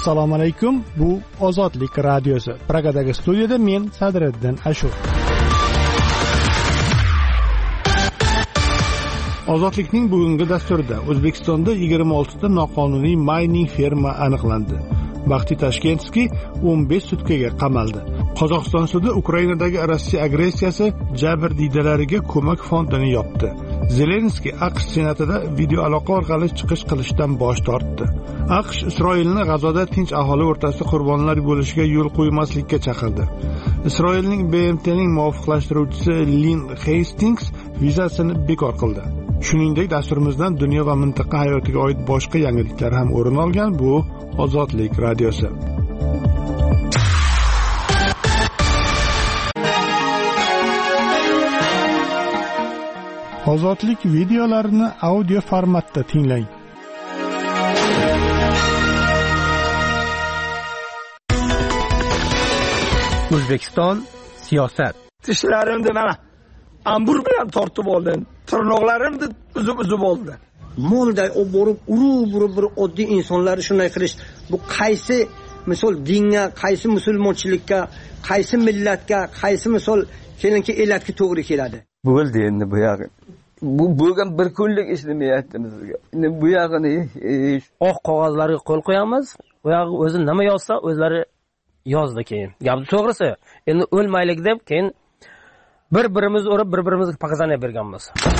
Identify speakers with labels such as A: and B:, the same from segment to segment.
A: Assalomu alaykum. Bu Ozodlik radiosi. Pragadagi studiyada men Sadriddin Ashur. Ozodlikning bugungi dasturida O'zbekistonda 26 ta noqonuniy mayning ferma aniqlandi. Baxti Tashkentskiy 15 sutkaga qamaldi. Qozog'iston sudi Ukrainadagi Rossiya agressiyasi jabrdiydalariga ko'mak fondini yopdi. Zelenskiy AQSh senatida video aloqa orqali chiqish qilishdan bosh tortdi. AQSh Isroilni G'azoda tinch aholi o'rtasida qurbonlar bo'lishiga yo'l qo'ymaslikka chaqirdi. Isroilning BMTning muvofiqlashtiruvchisi Lin Hastings vizasini bekor qildi. Shuningdek, dasturimizdan dunyo va mintaqa hayotiga oid boshqa yangiliklar ham o'rin olgan. Bu Ozodlik radiosi. Ozodlik videolarini audio formatda tinglang.
B: O'zbekiston siyosat.
C: Tishlarimni mana ambur bilan tortib oldim. Tirnoqlarimni uzib oldi.
D: Molday borib urib bir oddiy insonlar shunday qilish, bu qaysi misol dinga, qaysi musulmonchilikka, qaysi millatga, qaysi misol kelinki elatga to'g'ri keladi.
C: Bo'ldi endi bu yog'i. Bu bo'lgan bir kunlik ishlamayapti bizga. Endi bu yog'ini
B: oq qog'ozlarga qo'l qo'yamiz. Bu yog'i o'zi nima yozsa, o'zlari yozdi keyin. Gap to'g'risi. Endi o'lmaylik deb keyin bir-birimizni urib, bir-birimizga pokazaniya berganmiz.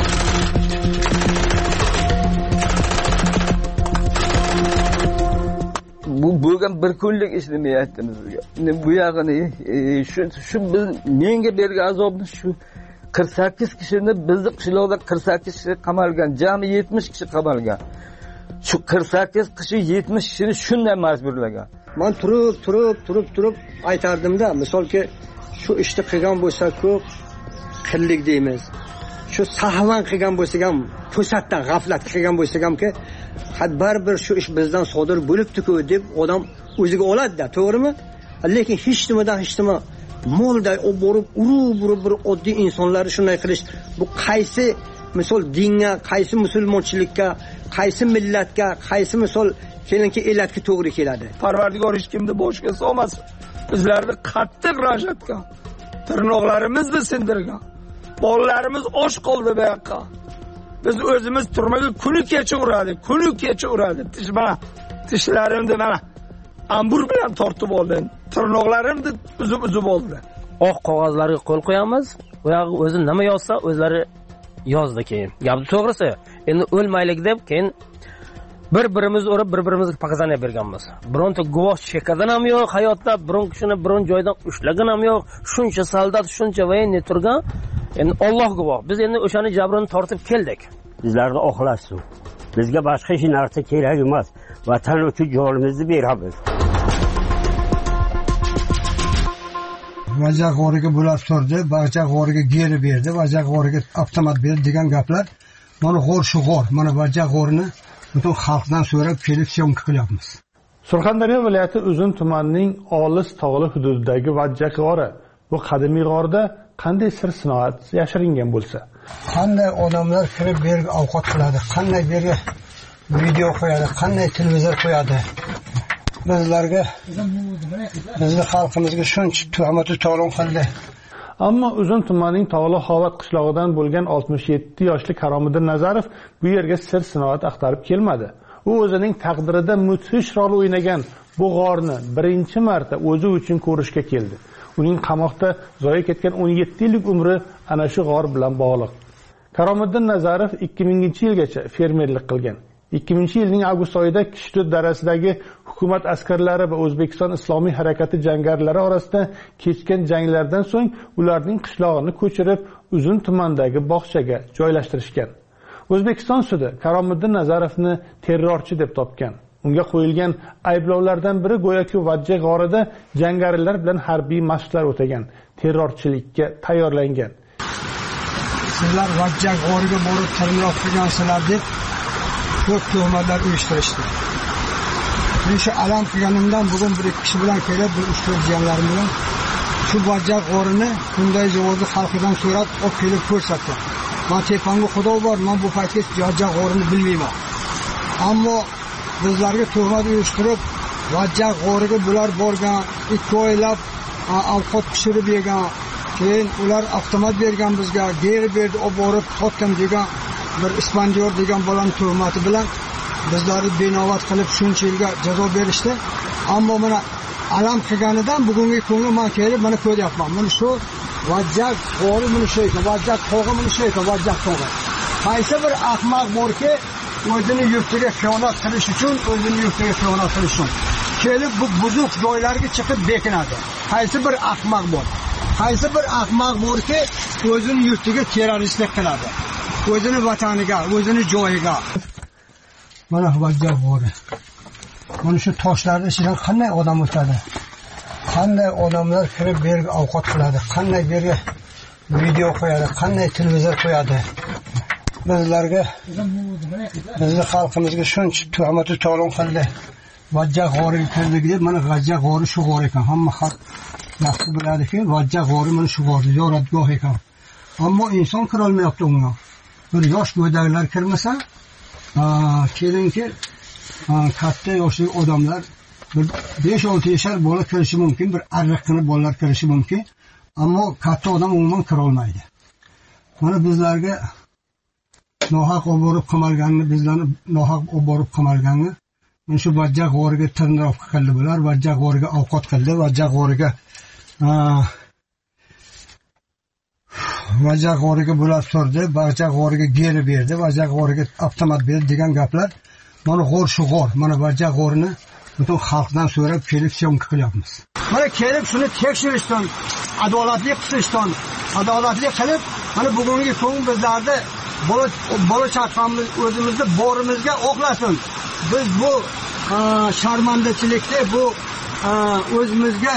C: Bu bo'lgan bir kunlik ishlamayapti bizga. Endi bu yog'ini shu menga bergan azobni shu 48 kishini bizni qishloqda 48 kishi qamalgan, jami 70 kishi qamalgan. Shu 48 kishi 70 kishini shunday majburlagan.
D: Men turib aytardimda, misolki shu ishni qilgan bo'lsa ko'p qillik deymiz. Shu sahvan qilgan bo'lsa ham, to'satdan g'aflat qilgan bo'lsa hamki, baribir shu ish bizdan sodir bo'libdi-ku deb odam o'ziga oladi-da, to'g'rimi? Lekin hech nima molday borib urib bir oddiy insonlar shunday qilish, bu qaysi misol dinga, qaysi musulmonchilikka, qaysi millatga, qaysi misol kelinki elatga to'g'ri keladi.
C: Parvardigor hech kimni boshga solmasin. Bizlarni qattiq rajatgan, tirnoqlarimizni sindirgan. Bolalarimiz och qoldi bu yoqqa. Biz o'zimiz turmaga kuni kecha uradi. Tishlarimni mana ambur bilan tortib oldim. Tirnoqlarimni uzib oldi.
B: Oq qog'ozlarga qo'l qo'yamiz. Bu yog'i o'zi nima yozsa, o'zlari yozdi keyin. Gap to'g'risi. Endi o'lmaylik deb keyin bir-birimizni urib, bir-birimizga pokazaniya berganmiz. Bironta guvoh chekadan ham yo'q hayotda, biron kishini biron joydan ushlagan ham yo'q. Shuncha soldat, shuncha voyenniy turgan. Endi Alloh guvoh. Biz endi o'shani jabrini tortib keldik.
E: Bizlarni oqlasin. Bizga boshqa hech narsa kerak emas. Vatan uchun jonimizni beramiz.
F: Vajaq g'origa bo'lib turdi, Vajaq g'origa geri berdi, Vajaq g'origa avtomat berdi degan gaplar. Mana g'or shu g'or, mana Vajaq g'orini butun xalqdan so'rab kelib syomka qilyapmiz.
A: Surxondaryo viloyati Uzun tumanining olis tog'li hududidagi Vajaq g'ori. Bu qadimiy g'orda qanday sir sinoat yashiringan bo'lsa,
F: qanday odamlar kirib berib ovqat qiladi, qanday berib video qo'yadi, qanday televizor qo'yadi. Bizlarga, bizni xalqimizga shuncha tuhmat to'lon qildi.
A: Ammo Uzun tumanining Tog'li Xovat qishlog'idan bo'lgan 67 yoshli Karomiddin Nazarov bu yerga sir sinoat axtarib kelmadi. U o'zining taqdirida mudhish rol o'ynagan bu g'orni birinchi marta o'zi uchun ko'rishga keldi. Uning qamoqda zoya ketgan 17 yillik umri ana shu g'or bilan bog'liq. Karomiddin Nazarov 2000-yilgacha fermerlik qilgan. 2000-yilning avgust oyida Kishtut darasidagi hukumat askarlari va O'zbekiston Islomiy harakati jangarilari orasida kechgan janglardan so'ng ularning qishlog'ini ko'chirib Uzun tumandagi bog'chaga joylashtirishgan. O'zbekiston sudi Karomiddin Nazarovni terrorchi deb topgan. Unga qo'yilgan ayblovlardan biri go'yoki Vajaq g'orida jangarilar bilan harbiy mashqlar o'tagan, terrorchilikka tayyorlangan.
F: Sizlar Vajaq g'origa borib tirnoq qilgansizlar deb ko'p tuhmatlar uyushtirishdi. Men shu alam qilganimdan bugun bir kishi bilan kelib, bir ushbu jiyanlarim bilan shu Vajaq g'orini bunday zavodni xalqidan so'rab olib kelib ko'rsatdi. Men tepamga Xudo bor, men bu paytga Vajaq g'orini bilmayman. Ammo bizlarga tuhmat uyushtirib, vajja g'origa bular borgan, 2 oylab ovqat pishirib yegan, keyin ular avtomat bergan bizga, geri berdi, olib borib sotdim degan bir ispandiyor degan bolani tuhmati bilan bizlarni benovat qilib shuncha yilga jazo berishdi. Ammo mana alam qilganidan bugungi kunda men kelib mana ko'ryapman. Mana shu vajja g'ori mana shu ekan, vajja tog'i mana shu ekan, vajja tog'i. Qaysi bir ahmoq borki, o'zini yurtiga xiyonat qilish uchun, o'zini yurtiga xiyonat qilish uchun kelib bu buzuq joylarga chiqib bekinadi. Qaysi bir ahmoq bor? Qaysi bir ahmoq borki, o'zini yurtiga terroristlik qiladi. O'zini vataniga, o'zini joyiga. Mana vajja g'ori. Mana shu toshlarning ichidan qanday odam o'tadi? Qanday odamlar kirib bu yerga ovqat qiladi? Qanday bu yerga video qo'yadi? Qanday televizor qo'yadi? Bizlarga, bizning xalqimizga shuncha tuhmat to'lon qildi. Vajja g'origa kirdik deb, mana vajja g'ori shu g'or ekan. Hamma xalq yaxshi biladiki, vajja g'ori mana shu g'or, ziyoratgoh ekan. Ammo inson kira olmayapti unga. Bir yosh bo'ydaglar kirmasa, kelinki katta yoshli odamlar bir 5-6 yashar bola kirishi mumkin, bir arriqqina bolalar kirishi mumkin, ammo katta odam umuman kira olmaydi. Mana bizlarga nohaq olib borib qamalganini, bizlarni nohaq olib borib qamalganini, mana shu vajja g'origa tirnoqqa qildi bular, vajja g'origa ovqat qildi, vajja g'origa bular surdi, vajja g'origa geri berdi, vajja g'origa avtomat berdi degan gaplar. Mana g'or shu g'or, mana vajja g'orini butun xalqdan so'rab kelib syomka qilyapmiz. Mana kelib shuni tekshirishdan, adolatli qilishdan, adolatli qilib, mana bugungi kun bizlarda bola chaqamiz o'zimizni borimizga oqlasin. Biz bu sharmandachilikda bu o'zimizga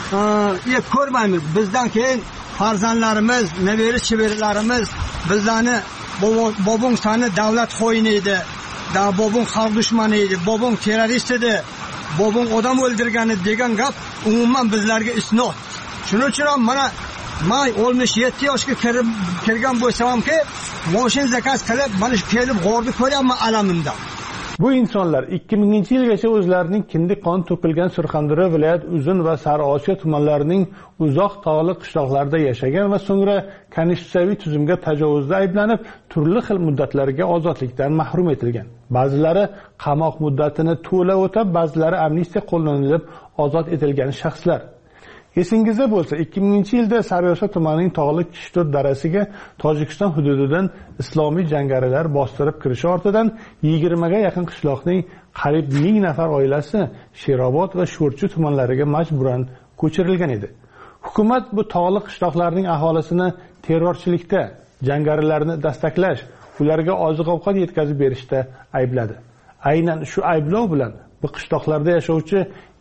F: ko'rmaymiz. Bizdan keyin farzandlarimiz, nevara-chevaralarimiz bizlarni bobong sani davlat xo'yini edi, bobong xalq dushmani edi, bobong terrorist edi, bobong odam o'ldirgani degan gap umuman bizlarga isnot. Shuning uchun ham mana men 67 yoshga kirgan bo'lsam-ki, moshin zakaz qilib, mana shu kelib g'orni ko'ryapman alamimda.
A: Bu insonlar 2000-yilgacha o'zlarining kindik qon to'kilgan Surxondaryo viloyat Uzun va Sariosiyo tumanlarining uzoq tog'li qishloqlarida yashagan va so'ngra konstitutsiyaviy tuzumga tajovuzda ayblanib, turli xil muddatlarga ozodlikdan mahrum etilgan. Ba'zilari qamoq muddatini to'la o'tab, ba'zilari amnistiya qo'llanilib ozod etilgan shaxslar. Esingizda bo'lsa, 2000-yilda Sariosiyo tumanining tog'li Kishtut darasiga Tojikiston hududidan islomiy jangarilar bostirib kirishi ortidan 20 ga yaqin qishloqning qariyb 1000 nafar oilasi Sherobod va Sho'rchi tumanlariga majburan ko'chirilgan edi. Hukumat bu tog'li qishloqlarning aholisini terrorchilikda, jangarilarni dastaklash, ularga oziq-ovqat yetkazib berishda aybladi. Aynan shu ayblov bilan bu qishloqlarda yashovchi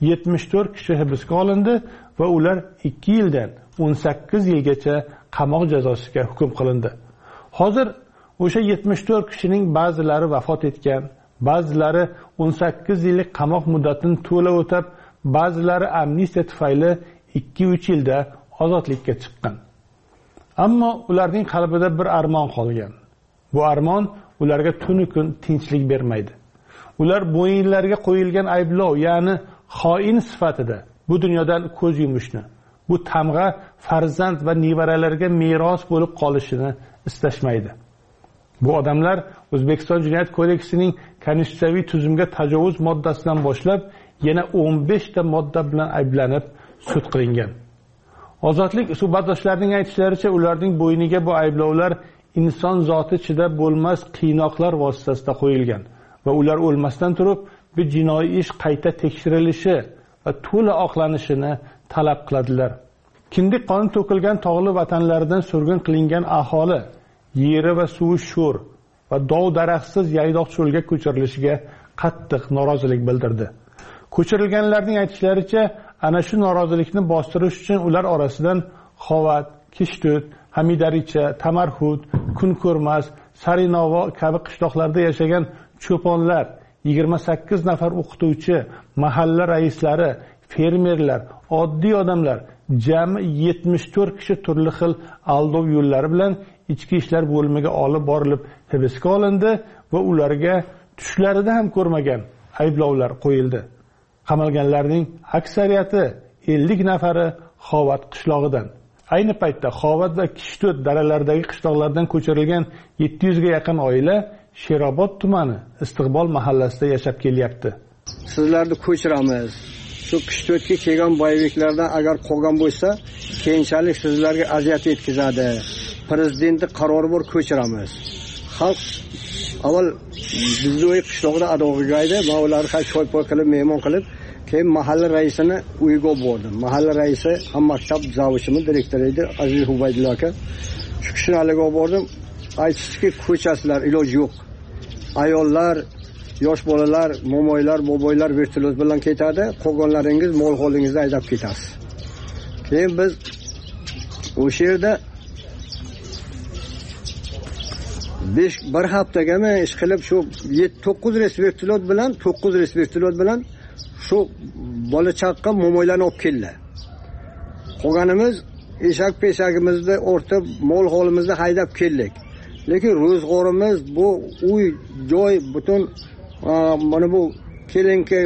A: 74 kishi hibsga olindi va ular 2 yildan 18 yilgacha qamoq jazosiga hukm qilindi. Hozir o'sha 74 kishining ba'zilari vafot etgan, ba'zilari 18 yillik qamoq muddatini to'la o'tab, ba'zilari amnistiya tufayli 2-3 yilda ozodlikka chiqqan. Ammo ularning qalbida bir armon qolgan. Bu armon ularga tunu kun tinchlik bermaydi. Ular bo'yinlariga qo'yilgan ayblov, ya'ni xoin sifatida bu dunyodan ko'z yumishni, bu tamg'a farzand va nevaralarga meros bo'lib qolishini istashmaydi. Bu odamlar O'zbekiston Jinoyat kodeksining konstitutsiyaviy tuzumga tajovuz moddasidan boshlab yana 15 ta modda bilan ayblanib sud qilingan. Ozodlik suhbatdoshlarining aytishlaricha, ularning bo'yniga bu ayblovlar inson zoti chidab bo'lmas qiynoqlar vositasida qo'yilgan va ular o'lmasdan turib bu jinoiy ish qayta tekshirilishi va to'la oqlanishini talab qiladilar. Kindik qon to'kilgan tog'li vatanlaridan surgun qilingan aholi yeri va suvi sho'r va dov daraxtsiz yaydoq cho'lga ko'chirilishiga qattiq norozilik bildirdi. Ko'chirilganlarning aytishlaricha, ana shu norozilikni bostirish uchun ular orasidan Xovat, Kishtut, Hamidaricha, Tamarhud, Kunko'rmas, Sarinovo kabi qishloqlarda yashagan cho'ponlar, 28 nafar o'qituvchi, mahalla raislari, fermerlar, oddiy odamlar, jami 74 kishi turli xil aldov yo'llari bilan ichki ishlar bo'limiga olib borilib hibsga olindi va ularga tushlarida ham ko'rmagan ayblovlar qo'yildi. Qamalganlarning aksariyati 50 nafari Xovat qishlog'idan. Ayni paytda Xovat va Kishtot daralaridagi qishloqlardan ko'chirilgan 700 ga yaqin oila Sherobod tumani Istiqbol mahallasida yashab kelyapti.
D: Sizlarni ko'chiramiz. Shu Kishtotga kelgan boyliklardan agar qolgan bo'lsa, keyinchalik sizlarga aziyat yetkazadi. Prezidentning qarori bor, ko'chiramiz. Xalq avval bizning qishloqda adoqiga edi, ularni choypoy qilib, mehmon qilib, keyin mahalla raisini uyiga bordim. Mahalla raisi ham maktab zavishimi direktori edi, Aziz Hubaydulla aka. Shu kishini aliga bordim. Aytishki, ko'chasizlar, iloji yo'q. Ayollar, yosh bolalar, momoylar, boboylar vertolyot bilan ketadi. Qolganlaringiz mol holingizni haydab ketasiz. Keyin biz o'sha yerda bir haftagami ish qilib shu 9 reys vertolyot bilan shu bola chaqqan momoylarni olib keldi. Qolganimiz eshak-peshagimizni o'rtib, mol holimizni haydab keldik. Lekin ro'zg'orimiz bu uy, joy, butun mana bu kelinki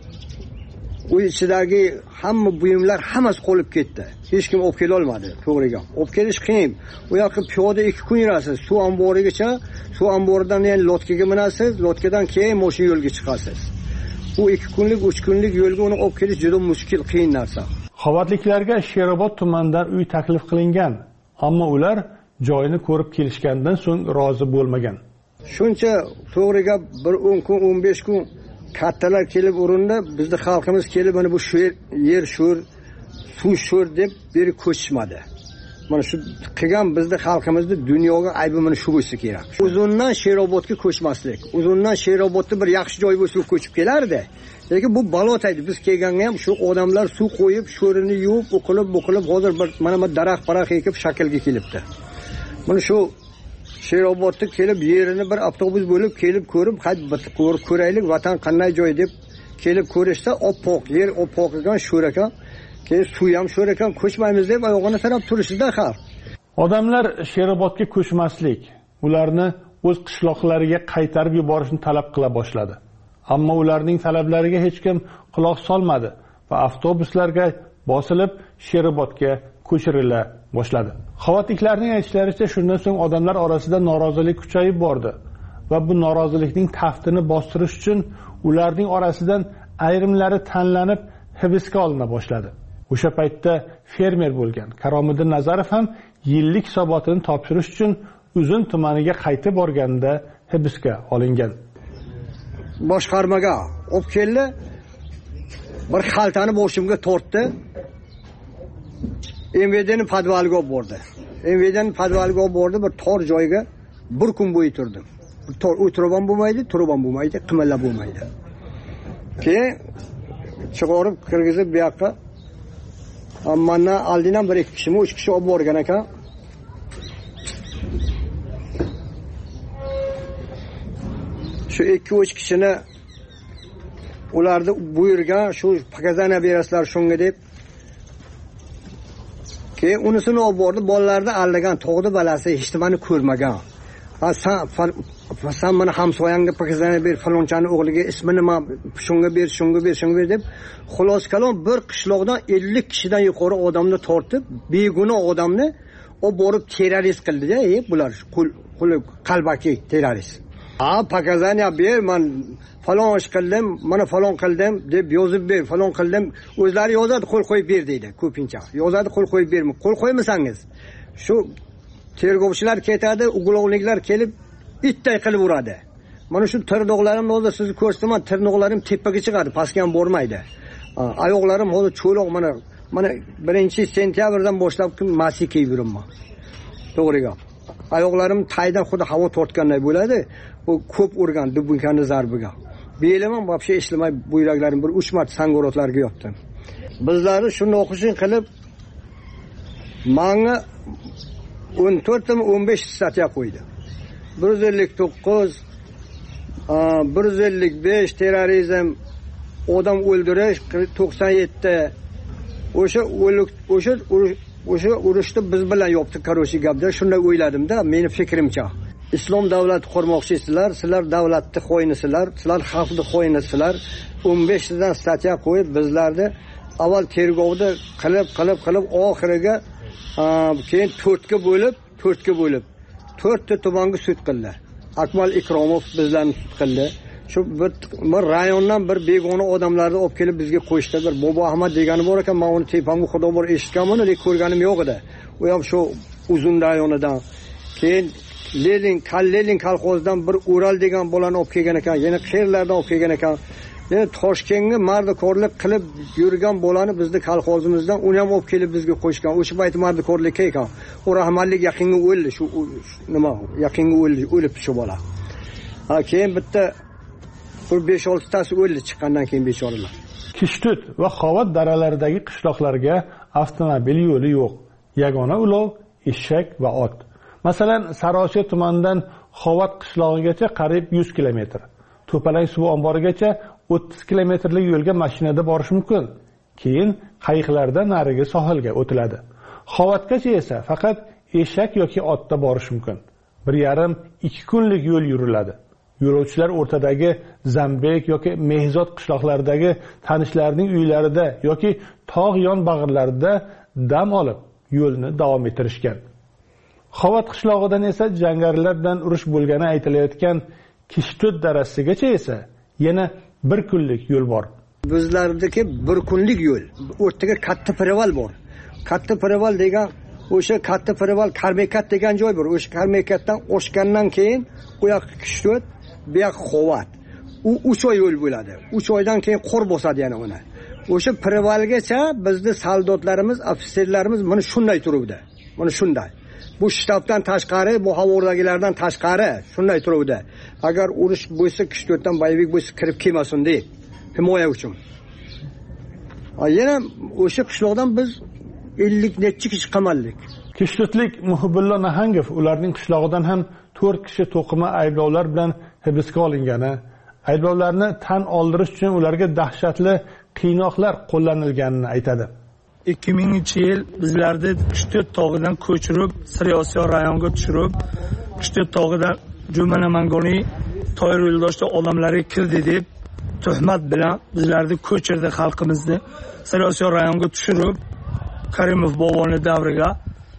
D: uy ichidagi hamma buyumlar hammasi qolib ketdi. Hech kim olib kela olmadi, to'g'riga. Olib kelish qiyin. U yoqqa piyoda 2 kun yurasiz. Suv omborigacha, suv omboridan yana lotkaga minasiz, lotkadan keyin mashina yo'lga chiqasiz. Bu 2 kunlik, 3 kunlik yo'lga uni olib kelish juda mushkil, qiyin narsa.
A: Xovatliklarga Sherobod tumanidan uy taklif qilingan, ammo ular joyini ko'rib kelishgandan so'ng rozi bo'lmagan.
D: Shuncha to'g'riga bir 10 kun, 15 kun kattalar kelib urindi, bizning xalqimiz kelib mana bu yer sho'r, suv sho'r deb beri ko'chishmadi. Mana shu qilgan bizning xalqimizni dunyoga aybi mana shu bo'lsa kerak. Uzundan Sherobodga ko'chmaslik. Uzundan Sherobodda bir yaxshi joy bo'lsa ko'chib kelardi. Lekin bu balot edi. Biz kelganda ham shu odamlar suv qo'yib, sho'rini yuvib, o'qilib hozir bir mana bu daraxt ekib shaklga kelibdi. Mana shu Sherobodga kelib yerini bir avtobus bo'lib kelib ko'rib, ko'raylik vatan qanday joy deb kelib ko'rishsa, oppoq yer, oppoq ekan, sho'r ekan. Keyin suv ham sho'r ekan, ko'chmaymiz deb oyog'ini tarab turishdi xalq.
A: Odamlar Sherobodga ko'chmaslik, ularni o'z qishloqlariga qaytarib yuborishni talab qila boshladi. Ammo ularning talablariga hech kim quloq solmadi va avtobuslarga bosilib Sherobodga ko'chirila boshladi. Xavatliklarning aytishlaricha, shundan so'ng odamlar orasida norozilik kuchayib bordi va bu norozilikning taftini bostirish uchun ularning orasidan ayrimlari tanlanib hibsga olina boshladi. O'sha paytda fermer bo'lgan Karomiddin Nazarov ham yillik hisobotini topshirish uchun Uzun tumaniga qaytib borganda hibsga olingan.
D: Boshqarmaga olib keldi. Bir xaltani boshimga tortdi. MVD'ni podvaliga olib bordi. MVD'ni podvaliga olib bordi, bir tor joyga bir kun bo'yi turdim. Tor o'tirib ham bo'lmaydi, turib ham bo'lmaydi, qimillab bo'lmaydi. Keyin chiqarib kirgizib bu yoqqa mandan oldindan 1-2 kishi, 3 kishi olib borgan ekan. Shu 2-3 kishini ularni buyurgan, shu pakazana berasizlar shunga deb. Keyin unisini olib bordi, bolalarni aldagan, tog'ni balasi hech nimani ko'rmagan. Sen mana hamsoyangga pakazana ber, falonchani o'g'liga ismini nima, shunga ber deb, xolos kalom bir qishloqdan 50 kishidan yuqori odamni tortib, begunoh odamni olib borib terrorist qildi-da, bular qalbaki terrorist. Pakazaniya ber, men falon ish qildim, mana falon qildim deb yozib ber, falon qildim. O'zlari yozadi, qo'l qo'yib ber deydi ko'pincha. Yozadi, qo'l qo'yib bermi? Qo'l qo'ymasangiz, shu tergovchilar ketadi, ugulovliklar kelib itday qilib uradi. Mana shu tirnoqlarimni hozir sizni ko'rsataman, tirnoqlarim tepaga chiqadi, pastga ham bormaydi. Oyoqlarim hozir cho'loq, mana 1-sentyabrdan boshlab masi kiyib yuraman. To'g'riga. Oyoqlarim taydan xuddi havo tortganday bo'ladi. U ko'p urgan dubunkani zarbiga. Belim ham vobshe ishlamay, buyraklarim bir 3 marta sangorotlarga yotdim. Bizlarni shuni o'qishni qilib menga 14 15 statya qo'ydi. 159, 155 terrorizm, odam o'ldirish, 97 o'sha urushni biz bilan yopdi, karoshi gapda. Shunday o'yladim-da, meni fikrimcha. islom davlati qurmoqchisizlar, sizlar davlatni qo'ynisizlar, sizlar xalqni qo'ynisizlar. 15 tadan statya qo'yib bizlarni avval tergovda qilib oxiriga keyin 4 ga bo'lib 4 ta tumanga sud qildi. Akmal Ikromov bizlarni sud qildi. Shu bir rayondan bir begona odamlarni olib kelib bizga qo'yishdi. Bir Bobo Ahmad degani bor ekan, men uni tepamga xudo bor eshitganman, lekin ko'rganim yo'q edi. U ham shu uzun rayonidan. Keyin Lenin kolxozidan bir Ural degan bolani olib kelgan ekan, yana qayerlardan olib kelgan ekan. Yana Toshkentga mardikorlik qilib yurgan bolani bizni kolxozimizdan uni ham olib kelib bizga qo'yishgan. O'sha payt mardikorlikka ekan. U rahmatlik yaqinga o'ldi, shu nima, yaqinga o'lib shu bola. Keyin bitta bir 5-6 tasi o'ldi chiqqandan keyin bechoralar.
A: Kishtut va Xovat daralaridagi qishloqlarga avtomobil yo'li yo'q. Yagona ulov eshak va ot. Masalan, Sariosiyo tumanidan Xovat qishlog'igacha qariyb 100 kilometr. To'palang suv omborigacha 30 kilometrlik yo'lga mashinada borish mumkin. Keyin qayiqlarda nariga sohilga o'tiladi. Xovatgacha esa faqat eshak yoki otda borish mumkin. 1,5-2 kunlik yo'l yuriladi. Yo'lovchilar o'rtadagi Zambek yoki Mehzod qishloqlaridagi tanishlarining uylarida yoki tog' yon bag'irlarida dam olib yo'lni davom ettirishgan. Xovat qishlog'idan esa jangarilar bilan urush bo'lgani aytilayotgan Kishtut darasigacha esa yana 1 kunlik yo'l bor.
D: Bizlardagi 1 kunlik yo'l. O'rtaga katta Preval bor. Katta Preval degan o'sha katta Preval Karmekat degan joy bor. O'sha Karmekatdan oshgandan keyin u yoq Kishtut, bu yoq Xovat. U 3 oy yo'l bo'ladi. 3 oydan keyin qor bosadi yana uni. O'sha Prevalgacha bizning soldotlarimiz, ofitserlarimiz mana shunday turibdi. Mana shunday. Bu shtabdan tashqari, bu havordagilardan tashqari shunday turibdi. Agar urush bo'lsa, Kishtutdan Boyvik bo'lsa kirib kelmasin deb, himoya uchun. Yana o'sha qishloqdan biz 50 necha kishi qamaldik.
A: Kishtutlik Muhibullo Nahangov ularning qishlog'idan ham 4 kishi to'qima ayblovlar bilan hibsga olingani, ayblovlarni tan oldirish uchun ularga dahshatli qiynoqlar qo'llanilganini aytadi.
C: 2000-yil bizlarni Kishtut tog'idan ko'chirib, Sariosiyo rayoniga tushirib, Kishtut tog'idan Jumana Mangoniy Toyir yo'ldoshda odamlarga kirdi deb tuhmat bilan bizlarni ko'chirdi, xalqimizni Sariosiyo rayoniga tushirib, Karimov boboni davriga.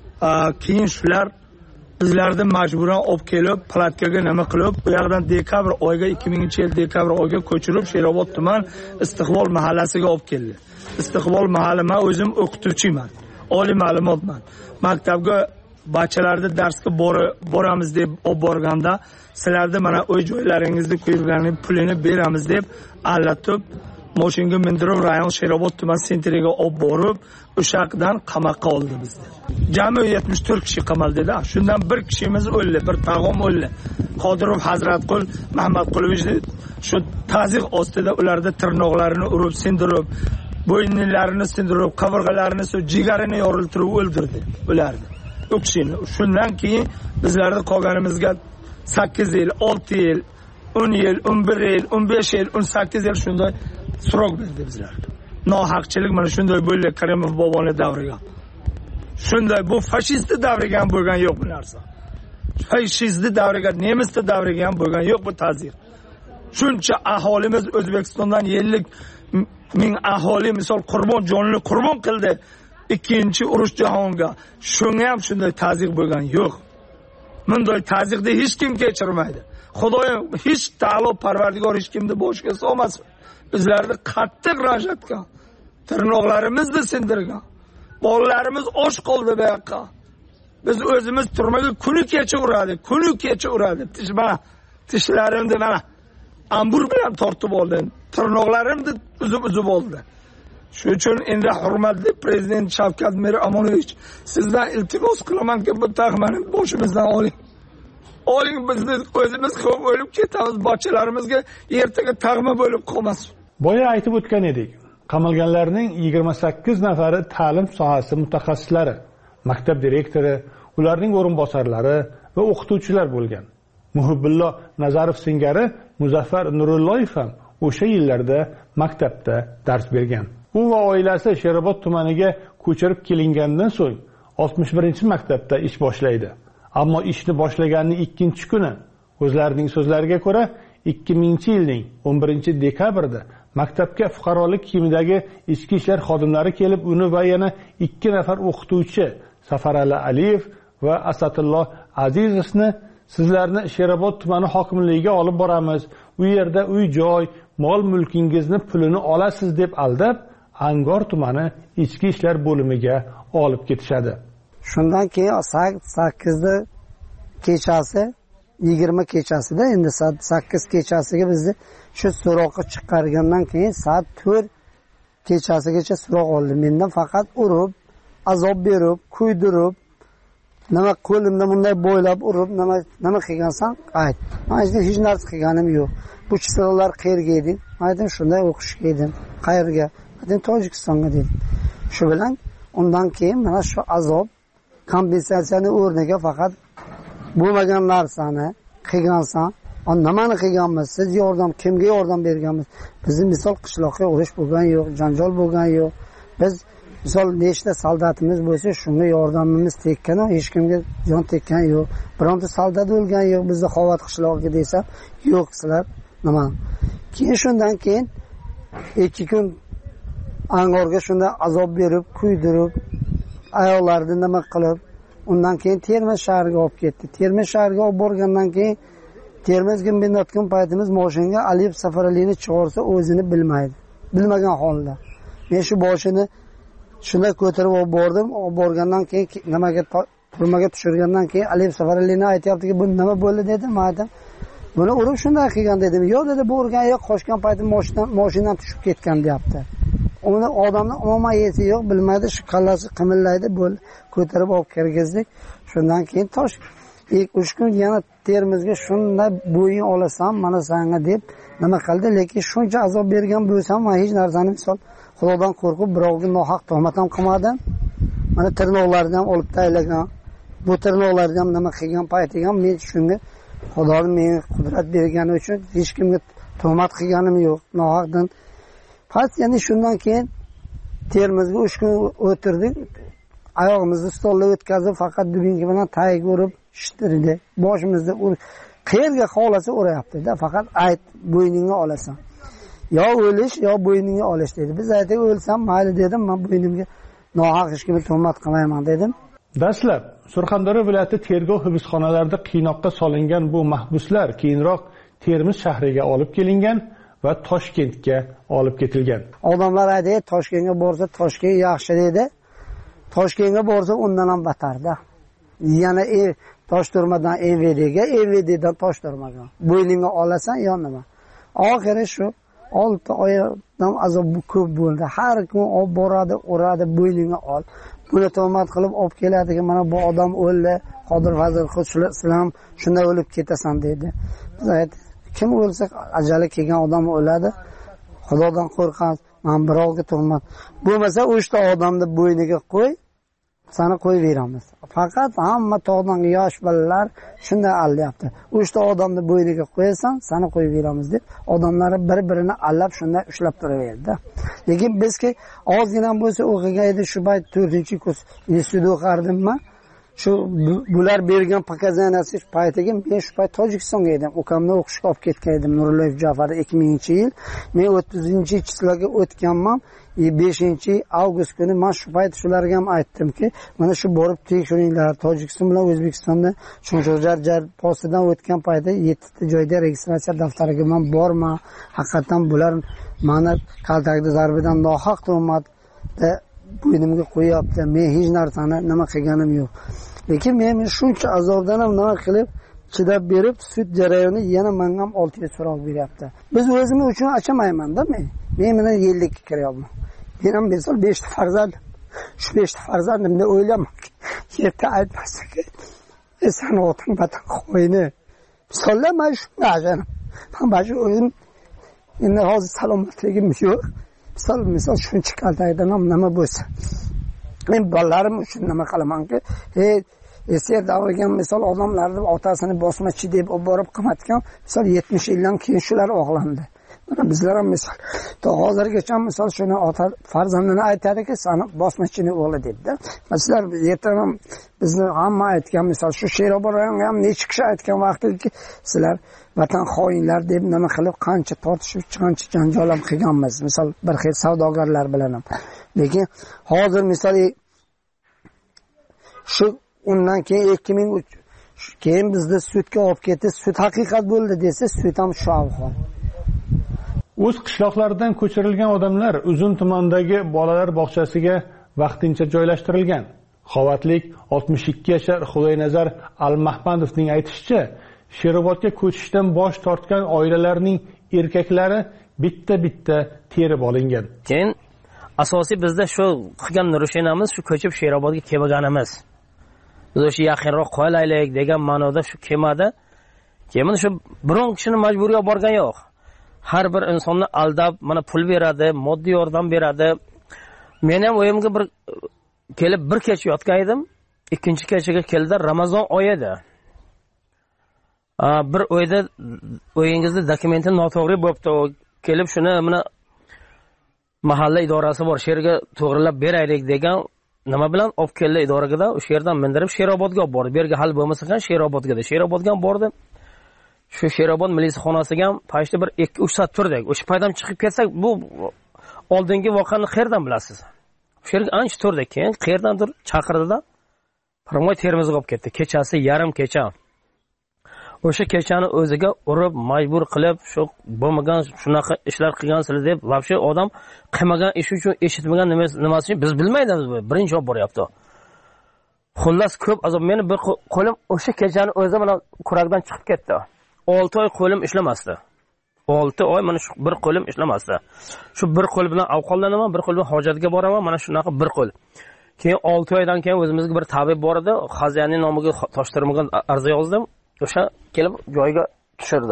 C: Keyin shular bizlarni majburan olib kelib, palatkaga nima qilib, bu yerdan dekabr oyiga 2000-yil dekabr oyiga ko'chirib, Sherobod tuman Istiqbol mahallasiga olib keldi. Istiqbol mahalla, men o'zim o'qituvchiman, oliy ma'lumotman. Maktabga bachchalarni darsga boramiz deb olib borganda, sizlarni mana uy joylaringizni qo'yilganini pulini beramiz deb allatib, mashinaga mindirib rayon Sherobod tuman sentriga olib borib, o'shaqdan qamoqqa oldi bizni. Jami 74 kishi qamaldi-da. Shundan bir kishimiz o'ldi, bir tag'om o'ldi. Qodirov Hazratqul Mahmadqulovich shu ta'ziq ostida ularda tirnoqlarini urib, sindirib, bo'yinlarini sindirib, qavrg'alarini, jigarini yoriltirib o'ldirdi ularni. U kishini. Shundan keyin bizlarni qolganimizga 8 yil, 6 yil, 10 yil, 11 yil, 15 yil, 18 yil shunday surok berdi bizlarga. Nohaqchilik mana shunday bo'ldi Karimov boboni davriga. Shunday bu fashist davriga ham bo'lgan yo'q bu narsa. Fashist davriga, nemis davriga ham bo'lgan yo'q bu ta'zir. Shuncha aholimiz O'zbekistondan 50 ming aholi misol jonini qurbon qildi ikkinchi urush jahonga. Shunga ham shunday ta'zir bo'lgan yo'q. Bunday ta'zirni hech kim kechirmaydi. Xudoyim hech ta'alo Parvardigor hech kimni boshiga solmasin. Bizlarni qattiq rajatgan, tirnoqlarimizni sindirgan. Bolalarimiz och qoldi bu yoqqa. Biz o'zimiz turmaga kuni kecha uradi. Tishlarimni mana ambur bilan tortib oldim. Tirnoqlarimni uzib oldi. Shuning uchun endi hurmatli prezident Shavkat Mirziyoyevich, sizdan iltimos qilamanki, bu taxmani boshimizdan oling. Bizni o'zimiz ham o'lib ketamiz, bachalarimizga ertaga tag'ma bo'lib qolmasin.
A: Boya aytib o'tgan edik. Qamalganlarning 28 nafari ta'lim sohasi mutaxassislari, maktab direktori, ularning o'rinbosarlari va o'qituvchilar bo'lgan. Muhibullo Nazarov singari Muzaffar Nurulloyev ham o'sha yillarda maktabda dars bergan. U va oilasi Sherobod tumaniga ko'chirib kelingandan so'ng 61-maktabda ish boshlaydi. Ammo ishni boshlaganning 2-kuni o'zlarining so'zlariga ko'ra 2000-yilning 11-dekabrda maktabga fuqarolik kiyimidagi ichki ishlar xodimlari kelib, uni va yana 2 nafar o'qituvchi Safarali Aliyev va Asadulloh Azizovni sizlarni Sherobod tumani hokimligiga olib boramiz. U yerda uy-joy, mol-mulkingizni pulini olasiz deb aldab, Angor tumani ichki ishlar bo'limiga olib ketishadi.
G: Shundan keyin 8da kechasi 20 kechasida endi 8 kechasiga bizni shu so'roqqa chiqargandan keyin soat 4 kechasigacha so'roq oldi. Mendan faqat urib, azob berib, kuydirib, nima qo'limda bunday bo'ylab urib, nima qilgansan ayt. Men hech narsa qilganim yo'q. Bu chiroqlar qayerga eding? Aytdim, shunday o'qishga edim. Qayerga? Aytdim, Tojikistonga dedim. Shu bilan undan keyin mana shu azob kompensatsiyani o'rniga faqat bo'lmagan narsani qilgansan, nimani qilganmiz, siz yordam, kimga yordam berganmiz? Bizni misol qishloqqa urush bo'lgan yo'q, janjal bo'lgan yo'q. Biz misol nechta soldatimiz bo'lsa, shunga yordamimiz tekkan, hech kimga jon tekkan yo'q. Bironta soldat o'lgan yo'q bizni Xovat qishlog'iga desam, yo'q sizlar nima. Keyin shundan keyin 2 kun Angorga shunda azob berib, kuydirib, ayollarni nima qilib, undan keyin Termiz shahriga olib ketdi. Termiz shahriga olib borgandan keyin Termizga minayotgan paytimiz mashinaga Aliyev Safaralini chiqarsa o'zini bilmaydi. Bilmagan holda. Men shu boshini shunda ko'tarib olib bordim. Olib borgandan keyin nimaga turmaga tushirgandan keyin Aliyev Safaralini aytayaptiki, bu nima bo'ldi dedim. Aytdim, buni urib shunday qilgan dedim. Yo'q dedi, bu urgan yo'q, qochgan paytim mashinadan tushib ketgan deyapti. Uni odamni umuman yeti yo'q, bilmaydi, shu qallasi qimillaydi, bo'l ko'tarib olib kirgizdik. Shundan keyin ilk 3 kun yana Termizga shunday bo'yin olasan, mana senga deb nima qildi, lekin shuncha azob bergan bo'lsam, men hech narsani misol Xudodan qo'rqib birovga nohaq tuhmat ham qilmadim. Mana tirnoqlarni ham olib taylagan. Bu tirnoqlarni ham nima qilgan paytiga men shunga Xudoning menga qudrat bergani uchun hech kimga tuhmat qilganim yo'q, nohaqdan. Pas yana shundan keyin Termizga 3 kun o'tirdik. Oyog'imizni stolga o'tkazib, faqat dubinka bilan tayga urib shtirdi. Boshimizda qayerga xohlasa urayapti-da, faqat ayt, bo'yningga olasan. Yo o'lish, yo bo'yningga olish dedi. Biz aytdik, o'lsam mayli dedim, men bo'ynimga nohaq hech kimga tuhmat qilmayman dedim.
A: Dastlab Surxondaryo viloyati tergov hibsxonalarida qiynoqqa solingan bu mahbuslar keyinroq Termiz shahriga olib kelingan va Toshkentga olib ketilgan.
G: Odamlar aytdi, Toshkentga borsa Toshkent yaxshi dedi. Toshkentga borsa undan ham battarda. Yana Toshturmadan EVDdan Toshturmaga. Bo'yningga olasan yo nima. Oxiri shu 6 oydan azob ko'p bo'ldi. Har kun olib boradi, uradi, bo'yningga ol. Buni tuhmat qilib olib keladigan, mana bu odam o'ldi, Qodir Fazil Islom shunda o'lib ketasan dedi. Biz aytdik, kim o'lsa ajali kelgan odam o'ladi. Xudodan qo'rqamiz. Men birovga tuhmat. Bo'lmasa o'shta odamni bo'yniga qo'y, seni qo'yib beramiz. Faqat hamma tog'dan yosh bolalar shunday allayapti. O'shta odamni bo'yniga qo'yasan, seni qo'yib beramiz deb odamlar bir-birini allab shunday ushlab turaverdi. Lekin bizki ozgina bo'lsa o'qigan edi, shu payt 4-kurs institutda o'qardim-ma. Shu bular bergan pokazaniyasi paytiga men shu payt Tojikistonga edim. Ukamni o'qishga olib ketgan edim Nurillayev Ja'far 2000-yil. Men 30-chislariga o'tganman. 5-avgust kuni men shu payt shularga ham aytdimki, mana shu borib tekshiringlar. Tojikiston bilan O'zbekistonda Chunchojar postidan o'tgan paytda 7 ta joyda registratsiya daftariga men borman. Haqiqatan bular meni kaltakda zarbidan nohaq tuhmatda bo'ynimga qo'yapti. Men hech narsani nima qilganim yo'q. Lekin men shuncha azobdan ham nima qilib chidab berib, sud jarayoni yana menga ham 6 yil so'roq beryapti. Biz o'zimiz uchun achamayman-da men. Men bilan yillikka kiryapman. Men ham misol 5 ta farzand. Shu 5 ta farzandimni o'ylamak. Yerda aytmasak. Sen otang vatan qo'yini. Misollar men shunga ajanim. Men bashi o'zim endi hozir salomatligim yo'q. Misol shuncha kaltakdan ham nima bo'lsa. Men bolalarim uchun nima qilamanki, eser davrigan misol odamlarni otasini bosmachi deb olib borib qamatgan, misol 70 yildan keyin shular oqlandi.
F: Bizlar ham misol hozirgacha misol shuni ota farzandini aytadiki, sani bosmachining o'g'li debdi. Sizlar ertadan bizni hamma aytgan misol shu Sherobodga ham necha kishi aytgan vaqtiki, sizlar vatan xoinlar deb nima qilib qancha tortishib, qancha janjal ham qilganmiz. Misol bir xil savdogarlar bilan ham. Lekin hozir misol shu undan keyin 2003 keyin bizni sudga olib ketdi. Sud haqiqat bo'ldi desa, sud ham shu ahvol.
A: O'z qishloqlaridan ko'chirilgan odamlar Uzun tumanidagi bolalar bog'chasiga vaqtincha joylashtirilgan. Xovatlik 62 yashar Xudoynazar Al-Mahmadovning aytishicha, Sherobodga ko'chishdan bosh tortgan oilalarning erkaklari bitta-bitta terib olingan.
B: Keyin asosiy bizda shu qilgan nurushinamiz shu ko'chib Sherobodga kelganimiz. Biz o'sha yaqinroq qolaylik degan ma'noda shu kelmadi. Keyin shu biron kishini majburiy olib borgan yo'q. Har bir insonni aldab, mana pul beradi, moddiy yordam beradi. Men ham o'yimga bir kelib bir kecha yotgan edim. Ikkinchi kechaga keldi, Ramazon oyi edi. Bir oyda o'yingizda dokumenti noto'g'ri bo'libdi. Kelib shuni mana mahalla idorasi bor, sherga to'g'rilab beraylik degan nima bilan olib keldi idoraga, o'sha yerdan mindirib Sherobodga olib bordi. Bu yerga hal bo'lmasa ham Sherobodga bordi. Shu Sherobod militsiyaxonasiga ham pashta bir 2-3 soat turdik. O'sha paydam chiqib ketsak, bu oldingi voqeani qayerdan bilasiz? O'sha yerga ancha turdik. Keyin qayerdandir chaqirdi-da, Pirmoy Termizga olib ketdi. Kechasi yarim kecha. O'sha kechani o'ziga urib, majbur qilib, shu bo'lmagan shunaqa ishlar qilgansizlar deb, vobshe odam qilmagan ish uchun, eshitmagan nimasi uchun biz bilmaymiz. Birinchi olib boryapti. Xullas ko'p azob. Meni bir qo'lim o'sha kechani o'zi bilan kurakdan chiqib ketdi. 6 oy qo'lim ishlamasdi. 6 oy mana shu bir qo'lim ishlamasdi. Shu bir qo'l bilan ovqatlanaman, bir qo'l bilan hojatga boraman, mana shunaqa bir qo'l. Keyin 6 oydan keyin o'zimizga bir tabib bor edi, Xaziyaning nomiga toshtirmagan arza yozdim. O'sha kelib joyiga tushirdi.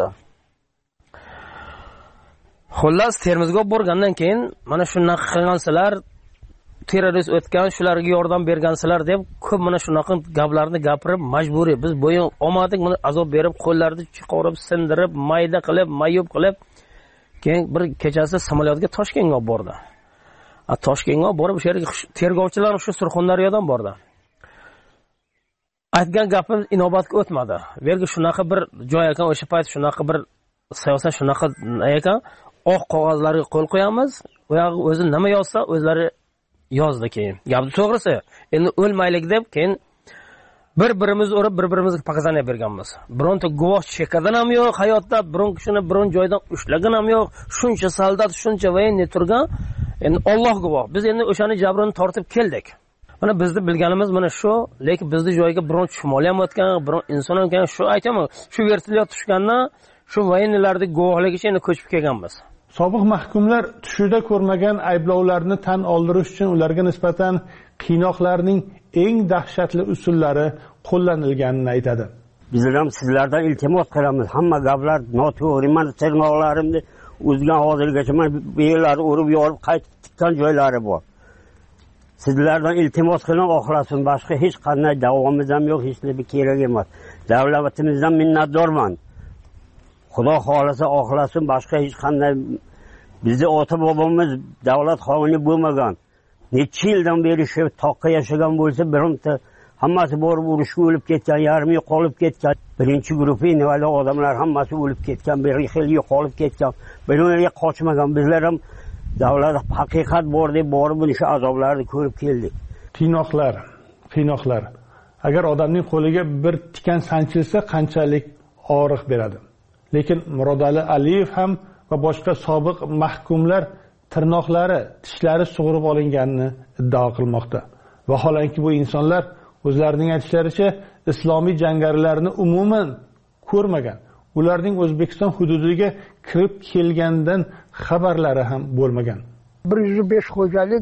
B: Xullas Termizga borgandan keyin mana shunaqa qilgansizlar, terrorist o'tgan, shularga yordam bergansizlar deb ko'p mana shunaqa gaplarni gapirib majburiy biz bo'yin olmadik, buni azob berib, qo'llarni chiqarib, sindirib, mayda qilib, mayub qilib, keyin bir kechasi samolyotga Toshkentga olib bordi. Toshkentga borib, o'sha yerga tergovchilar shu Surxondaryodan bordi. Aytgan gapim inobatga o'tmadi. Bu yerga shunaqa bir joy ekan, o'sha payt shunaqa bir siyosat shunaqa ekan, oq qog'ozlarga qo'l qo'yamiz, u yog'i o'zi nima yozsa, o'zlari yozdi keyin. Gapni to'g'risi, endi o'lmaylik deb keyin bir-birimizni urib, bir-birimizga pokazaniya berganmiz. Bironta guvoh chekadan ham yo'q, hayotda biron kishini biron joydan ushlagan ham yo'q. Shuncha soldat, shuncha voyenni turgan. Endi Alloh guvoh. Biz endi o'shani jabrini tortib keldik. Mana bizni bilganimiz mana shu, lekin bizni joyga biron chumoli ham o'tgan, biron inson ham o'tgan. Shu aytaman, shu vertolyot tushgandan shu voyennilarning guvohligi uchun ko'chib kelganmiz.
A: Sobiq mahkumlar tushida ko'rmagan ayblovlarni tan oldirish uchun ularga nisbatan qiynoqlarning eng dahshatli usullari qo'llanilganini aytadi.
E: Bizlar ham sizlardan iltimos qilamiz. Hamma gaplar noto'g'ri. Men tirnoqlarimni o'zgan hozirgacha men bu yerlarni urib yorib qaytib tikkan joylari bor. Sizlardan iltimos qilaman, oxlasin. Boshqa hech qanday davomimiz ham yo'q, hech narsa kerak emas. Davlatimizdan minnatdorman. Xudo xolasa oxlasin, boshqa hech qanday bizni ota bobomiz davlat xoni bo'lmagan. Necha yildan beri shu toqqa yashagan bo'lsa, bironta hammasi borib urushga o'lib ketgan, yarmi yo'qolib ketgan. Birinchi guruh invalid odamlar hammasi o'lib ketgan, bir xil yo'qolib ketgan. Birovlarga qochmagan. Bizlar ham davlat haqiqat bor deb borib shu azoblarni ko'rib keldik. Qiynoqlar. Agar odamning qo'liga bir tikan sanchilsa, qanchalik og'riq beradi. Lekin Murodali Aliyev ham va boshqa sobiq mahkumlar tirnoqlari, tishlari sug'urib olinganini iddao qilmoqda. Vaholanki bu insonlar o'zlarining aytishlaricha islomiy jangarilarni umuman ko'rmagan. Ularning O'zbekiston hududiga kirib kelgandan xabarlari ham bo'lmagan.
F: 105 xo'jalik,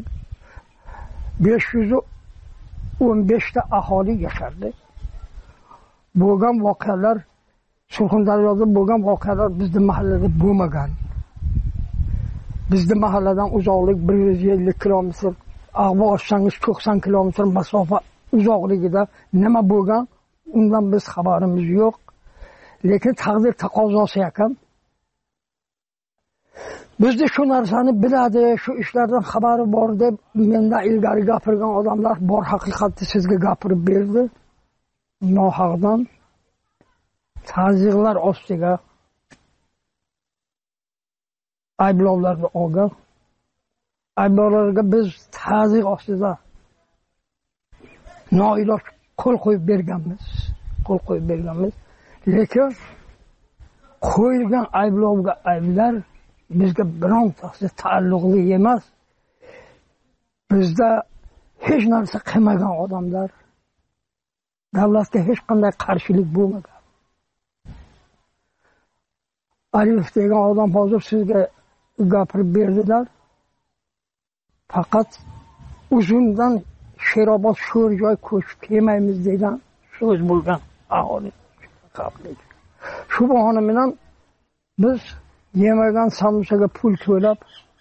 F: 515 ta aholi yashardi. Bo'lgan voqealar Surxondaryoda bo'lgan voqealar bizning mahallada bo'lmagan. Bizning mahalladan uzoqlik 150 kilometr, Ag'bo ochsangiz 90 kilometr masofa uzoqligida nima bo'lgan, undan biz xabarimiz yo'q. Lekin taqdir taqozosi ekan. Bizde shu narsani biladi, shu ishlardan xabari bor deb mendan ilgari gapirgan odamlar bor haqiqatni sizga gapirib berdi. Nohaqdan ta'ziylar ostiga ayblovlarni olgan. Ayblovlarga biz ta'ziy ostida noiloj qo'l qo'yib berganmiz. Lekin qo'yilgan ayblovga ayblar bizga birontasi taalluqli emas. Bizda hech narsa qilmagan odamlar, davlatga hech qanday qarshilik bo'lmagan. Aliyev degan odam hozir sizga gapirib berdilar. Faqat uzundan Sherobod sho'r joy ko'chib kelmaymiz degan so'z bo'lgan aholi. Shu bahona bilan biz yemagan samsaga pul to'lab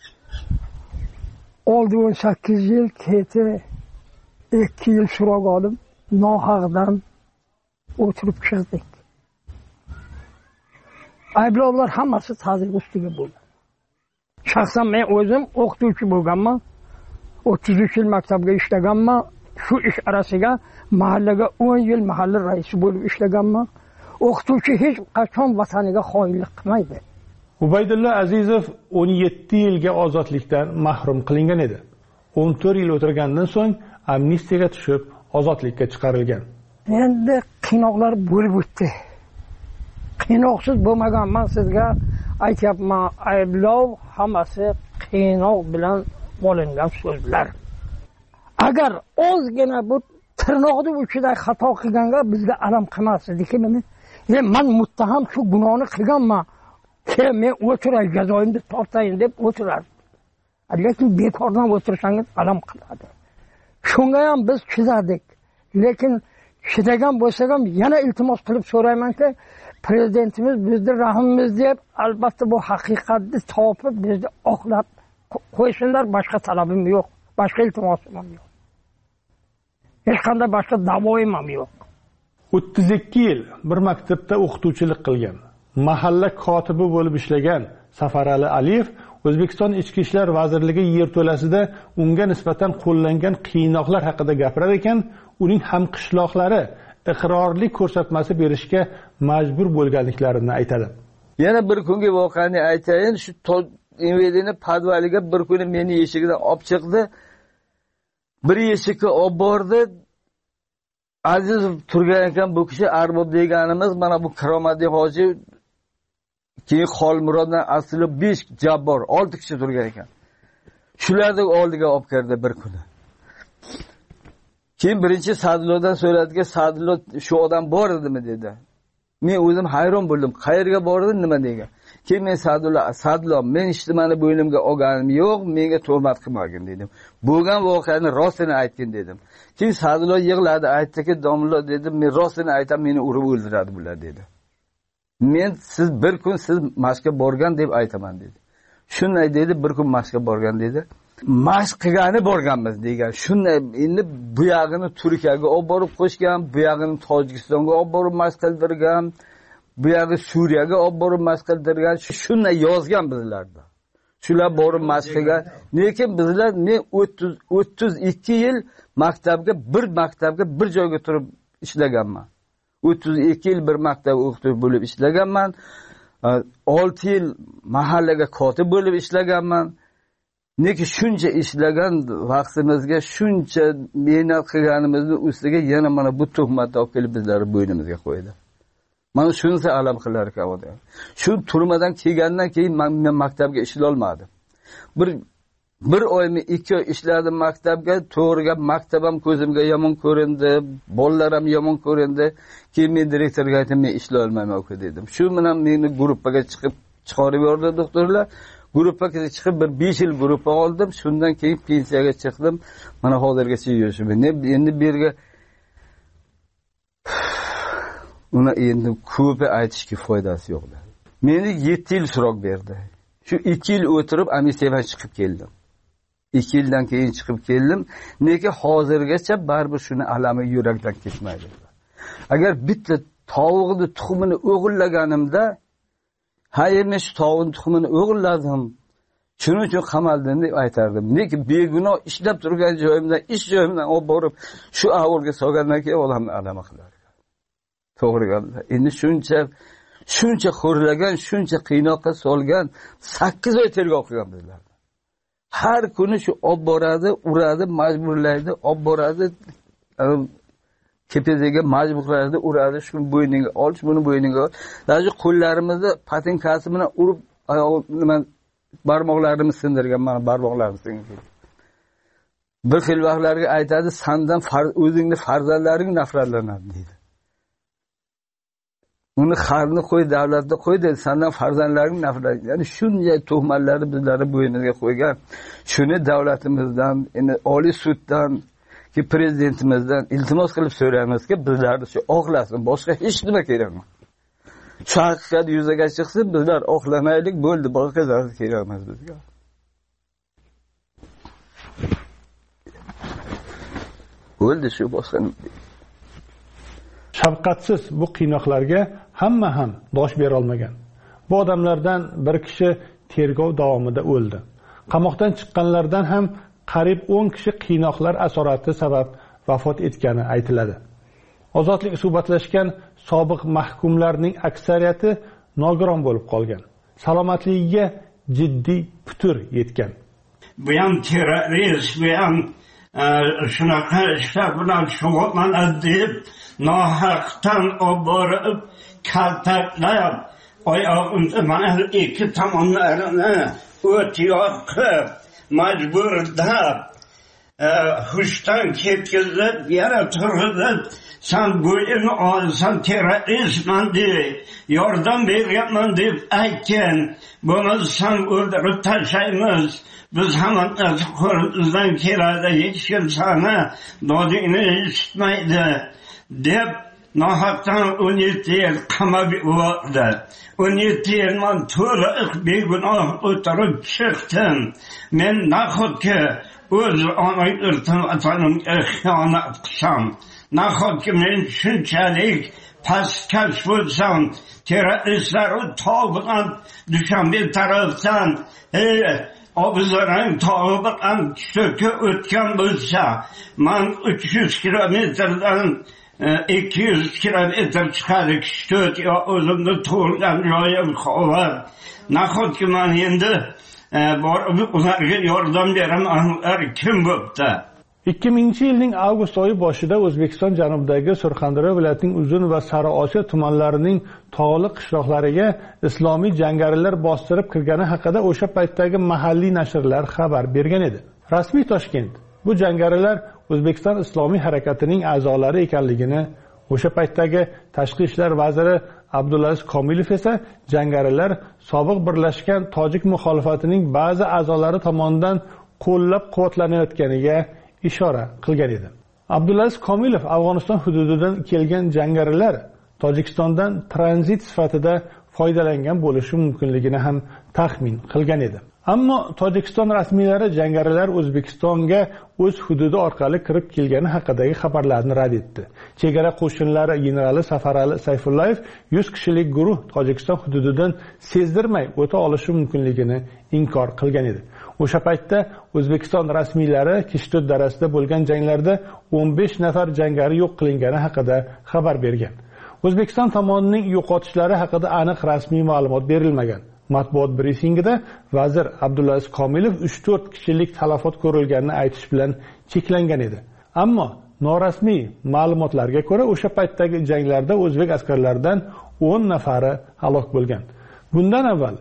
F: oldi 18 yil, keti 2 yil so'roq olib nohaqdan o'tirib chiqdik. Ayblovlar hammasi ta'zir ustiga bo'ldi. Shaxsan men o'zim o'qituvchi bo'lganman. 33 yil maktabga ishlaganman. Shu ish arasiga mahallaga 10 yil mahalla raisi bo'lib ishlaganman. O'qituvchi hech qachon vataniga xoinlik qilmaydi.
A: Ubaydulla Azizov 17 yilga ozodlikdan mahrum qilingan edi. 14 yil o'tirgandan so'ng amnistiyaga tushib, ozodlikka chiqarilgan.
F: Endi qiynoqlar bo'lib o'tdi. Qiynoqsiz bo'lmagan, men sizga aytyapman, ayblov hammasi qiynoq bilan olingan so'zlar. Agar ozgina bu tirnoqni uchida xato qilganga bizga alam qilmas edi-ki, men muttaham shu gunohni qilganman. Men o'tiray, jazoimni tortayin deb o'tirardi. Lekin bekordan o'tirsangiz alam qiladi. Shunga ham biz chidadik. Lekin chidagan bo'lsak ham yana iltimos qilib so'raymanki, prezidentimiz bizni rahmimiz deb, albatta bu haqiqatni topib bizni oqlab qo'ysinlar, boshqa talabim yo'q, boshqa iltimosim ham yo'q. Hech qanday boshqa da'voim ham yo'q.
A: 32 yil bir maktabda o'qituvchilik qilgan, mahalla kotibi bo'lib ishlagan Safarali Aliyev O'zbekiston Ichki ishlar vazirligi yerto'lasida unga nisbatan qo'llangan qiynoqlar haqida gapirar ekan, uning hamqishloqlari iqrorlik ko'rsatmasi berishga majbur bo'lganliklarini aytadi.
C: Yana bir kungi voqeani aytayin. Shu invedini padvaliga bir kuni meni eshigidan olib chiqdi. Bir eshikka olib bordi. Azizov turgan ekan, bu kishi Arbob deganimiz, mana bu Karomatli hoji, keyin Xolmuroddan asli 5 Jabbor, 6 kishi turgan ekan. Shularning oldiga olib kirdi bir kuni. Keyin birinchi Sadullodan so'radiki, Sadullo shu odam bor edimi dedi. Men o'zim hayron bo'ldim. Qayerga bordi, nima degan. Keyin men Sadullo, men ishtimani bo'ynimga olganim yo'q, menga tuhmat qilmagin dedim. Bo'lgan voqeani rostini aytgin dedim. Keyin Sadullo yig'ladi, aytdiki, domla dedi, men rostini aytam, meni urib o'ldiradi bular dedi. Men siz bir kun siz mashqqa borgan deb aytaman dedi. Shunday dedi, bir kun mashqqa borgan dedi. Mashq qilgani borganmiz degan. Shunday endi bu yog'ini Turkiyaga olib borib qo'shgan, bu yog'ini Tojikistonga olib borib mashq qildirgan, bu yog'i Suriyaga olib borib mashq qildirgan. Shunday yozgan bizlarda. Shular borib mashq qilgan. Lekin bizlar men 32 yil maktabga bir joyga turib ishlaganman. 32 yil bir maktab o'qituvchi bo'lib ishlaganman. 6 yil mahallaga kotib bo'lib ishlaganman. Neki shuncha ishlagan vaqtimizga, shuncha mehnat qilganimizning ustiga yana mana bu tuhmatni olib kelib bizlarni bo'ynimizga qo'ydi. Mana shunisi alam qilar ekan odam. Shu turmadan kelgandan keyin men maktabga ishlay olmadim. Bir oymi 2 oy ishladim maktabga, to'g'riga maktabam ko'zimga yomon ko'rindi, bolalarim yomon ko'rindi. Keyin men direktorga aytdim, men ishlay olmayman uka dedim. Shu bilan meni guruhga chiqarib yubordi doktorlar. Guruhga chiqib bir 5 yil guruhga oldim. Shundan keyin pensiyaga chiqdim. Mana hozirgacha yurishim. Endi bu yerga uni endi ko'pi aytishga foydasi yo'q. Meni 7 yil so'roq berdi. Shu 2 yil o'tirib amnistiyadan chiqib keldim. 2 yildan keyin chiqib keldim. Nega hozirgacha baribir shuni alami yurakdan ketmaydi. Agar bitta tovuqni tuxumini o'g'illaganimda, men shu tovuqning tuxumini o'g'illadim. Shuning uchun qamaldim deb aytardim. Lekin begunoh ishlab turgan joyimdan, ish joyimdan olib borib shu ahvolga solgandan keyin odamni alama qilar. To'g'ri gaplar. Endi shuncha xo'rlagan, shuncha qiynoqqa solgan 8 oy tergov qilgan bizlar. Har kuni shu olib boradi, uradi, majburlaydi, olib boradi, kepeziga majburlaydi, uradi, shuni bo'yniga olish, buni bo'yniga ol. Даже qo'llarimizni patinkasi bilan urib, nima barmoqlarimni sindirgan, mana barmoqlarimni sindirgan. Bir xil vaqtlarga aytadi, sendan o'zingni farzandlaring nafratlanadi deydi. Uni xarni qo'y, davlatda qo'y dedi, sendan farzandlaring nafratlanadi. Ya'ni shunday tuhmatlarni bizlarning bo'yniga qo'ygan. Shuni davlatimizdan, endi Oliy suddan, ki prezidentimizdan iltimos qilib so'raymizki, bizlarni shu oqlasin, boshqa hech nima kerak emas. Shu haqiqat yuzaga chiqsin, bizlar oqlamaylik, bo'ldi, boshqa narsa kerak emas bizga. Bo'ldi shu boshqa.
A: Shafqatsiz bu qiynoqlarga hamma ham dosh bera olmagan. Bu odamlardan bir kishi tergov davomida o'ldi. Qamoqdan chiqqanlardan ham qariyb 10 kishi qiynoqlar asorati sabab vafot etgani aytiladi. Ozodlik suhbatlashgan sobiq mahkumlarning aksariyati nogiron bo'lib qolgan. Salomatligiga jiddiy putur yetgan.
H: Bu ham terrorist, bu ham shunaqa ishlar bilan shug'ullanadi deb nohaqdan olib borib kaltaklab oyog'imni mana ikki tomonlarini o't yoqib majburlab hushdan ketkizib yana turg'izib sen bo'yini olsan terroristman deb yordam beryapman deb aytgan, buni sen o'ldirib tashlaymiz, biz hamma narsa qo'limizdan keladi, hech kim seni dodingni eshitmaydi deb nohaqdan 17 yil qamab yubordi. 17 yil man to'liq begunoh o'tirib chiqdim. Men nahotki o'z ona yurtim vatanimga xiyonat qilsam, nahotki men shunchalik pastkash bo'lsam, terroristlar tog' bilan Dushanbe tarafdan Obizarang tog'i bilan cho'kib o'tgan bo'lsa, man 300 kilometrdan 200 kilometr chiqadi Kishto't yo o'zimni tug'ilgan joyim Xovar. Nahotki man endi borib ularga yordam beraman, ular kim bo'pti?
A: 2000-yilning avgust oyi boshida O'zbekiston janubidagi Surxondaryo viloyatining Uzun va Sariosiyo tumanlarining tog'li qishloqlariga islomiy jangarilar bostirib kirgani haqida o'sha paytdagi mahalliy nashrlar xabar bergan edi. Rasmiy Toshkent bu jangarilar O'zbekiston islomiy harakatining a'zolari ekanligini, o'sha paytdagi Tashqi ishlar vaziri Abdulaziz Komilov esa jangarilar sobiq birlashgan tojik muxolifatining ba'zi a'zolari tomonidan qo'llab-quvvatlanayotganiga ishora qilgan edi. Abdulaziz Komilov Afg'oniston hududidan kelgan jangarilar Tojikistondan tranzit sifatida foydalangan bo'lishi mumkinligini ham taxmin qilgan edi. Ammo Tojikiston rasmiylari jangarilar O'zbekistonga o'z hududi orqali kirib kelgani haqidagi xabarlarni rad etdi. Chegara qo'shinlari generali Safarali Sayfullayev 100 kishilik guruh Tojikiston hududidan sezdirmay o'ta olishi mumkinligini inkor qilgan edi. O'sha paytda O'zbekiston rasmiylari Kishto't darasida bo'lgan janglarda 15 nafar jangari yo'q qilingani haqida xabar bergan. O'zbekiston tomonining yo'qotishlari haqida aniq rasmiy ma'lumot berilmagan. Matbuot brifingida vazir Abdulaziz Komilov 3-4 kishilik talafot ko'rilganini aytish bilan cheklangan edi. Ammo norasmiy ma'lumotlarga ko'ra o'sha paytdagi janglarda o'zbek askarlaridan 10 nafari halok bo'lgan. Bundan avval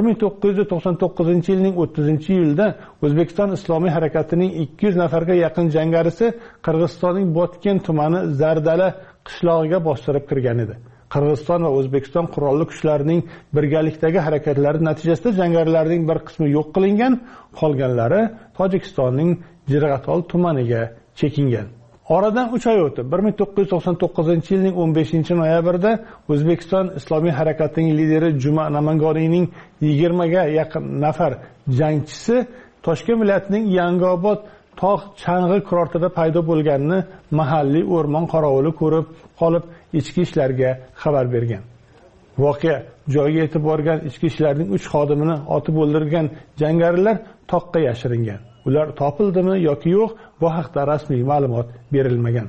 A: 1999-yilning 30-iyulda O'zbekiston islomiy harakatining 200 nafarga yaqin jangarisi Qirg'izistonning Botken tumani Zardala qishlog'iga bostirib kirgan edi. Qirg'iziston va O'zbekiston qurolli kuchlarining birgalikdagi harakatlari natijasida jangarilarning bir qismi yo'q qilingan, qolganlari Tojikistonning Jirg'atol tumaniga chekingan. Oradan 3 oy o'tib, 1999-yilning 15-noyabrida O'zbekiston islomiy harakatining lideri Juma Namangoniyning 20 ga yaqin nafar jangchisi Toshkent viloyatining Yangiobod tog' chang'i kurortida paydo bo'lganini mahalliy o'rmon qorovuli ko'rib qolib ichki ishlarga xabar bergan. Voqea joyiga yetib borgan ichki ishlarning 3 xodimini otib o'ldirgan jangarilar toqqa yashiringan. Ular topildimi yoki yo'q, bu haqda rasmiy ma'lumot berilmagan.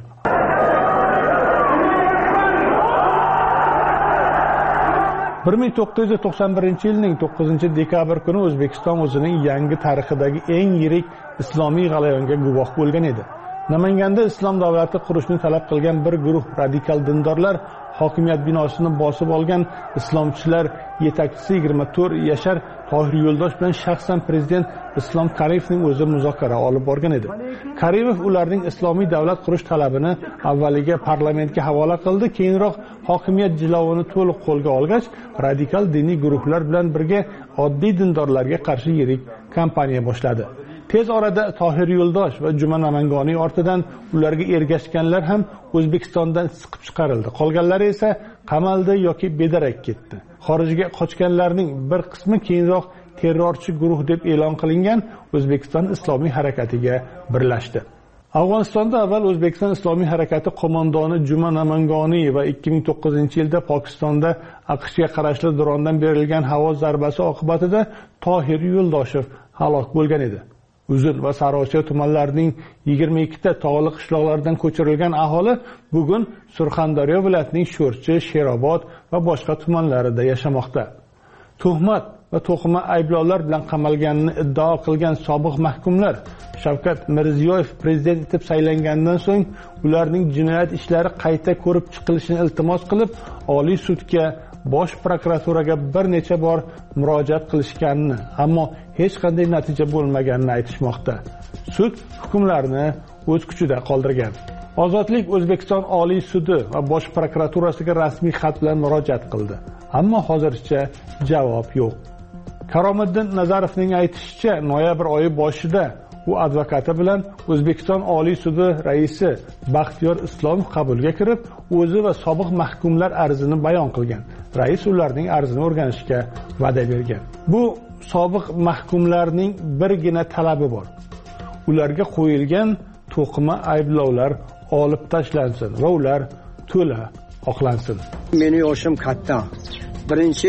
A: Bir 1991-yilning 9-dekabr kuni O'zbekiston o'zining yangi tarixidagi eng yirik islomiy g'alayonga guvoh bo'lgan edi. Namanganda islom davlati qurishni talab qilgan bir guruh radikal dindorlar hokimiyat binosini bosib olgan islomchilar yetakchisi 24 yashar Tohir Yo'ldosh bilan shaxsan prezident Islom Karimovning o'zi muzokara olib borgan edi. Karimov ularning islomiy davlat qurish talabini avvaliga parlamentga havola qildi, keyinroq hokimiyat jilovini to'liq qo'lga olgach, radikal diniy guruhlar bilan birga oddiy dindorlarga qarshi yirik kampaniya boshladi. Tez orada Tohir Yo'ldosh va Juma Namangoniy ortidan ularga ergashganlar ham O'zbekistondan siqib chiqarildi. Qolganlari esa qamaldi yoki bedarak ketdi. Xorijga qochganlarning bir qismi keyinroq terrorchi guruh deb e'lon qilingan O'zbekiston Islomiy harakatiga birlashdi. Afg'onistonda avval O'zbekiston Islomiy harakati qo'mondoni Juma Namangoniy va 2009-yilda Pokistonda AQShga qarashli drondan berilgan havo zarbasi oqibatida Tohir Yo'ldoshev halok bo'lgan edi. Uzun va Sariosiyo tumanlarining 22 ta tog'li qishloqlardan ko'chirilgan aholi bugun Surxondaryo viloyatining Sho'rchi, Sherobod va boshqa tumanlarida yashamoqda. Tuhmat va to'qima ayblovlar bilan qamalganini iddao qilgan sobiq mahkumlar Shavkat Mirziyoyev prezident etib saylangandan so'ng ularning jinoyat ishlari qayta ko'rib chiqilishini iltimos qilib, Oliy sudga, Bosh prokuraturaga bir necha bor murojaat qilishganini, ammo hech qanday natija bo'lmaganini aytishmoqda. Sud hukmlarini o'z kuchida qoldirgan. Ozodlik O'zbekiston Oliy sudi va Bosh prokuraturasiga rasmiy xat bilan murojaat qildi, ammo hozircha javob yo'q. Karomiddin Nazarovning aytishicha, noyabr oyi boshida u advokati bilan O'zbekiston Oliy sudi raisi Baxtiyor Islomov qabulga kirib, o'zi va sobiq mahkumlar arzini bayon qilgan. Rais ularning arzini o'rganishga va'da bergan. Bu sobiq mahkumlarning birgina talabi bor. Ularga qo'yilgan to'qima ayblovlar olib tashlansin va ular to'la oqlansin.
D: Meni yoshim katta. Birinchi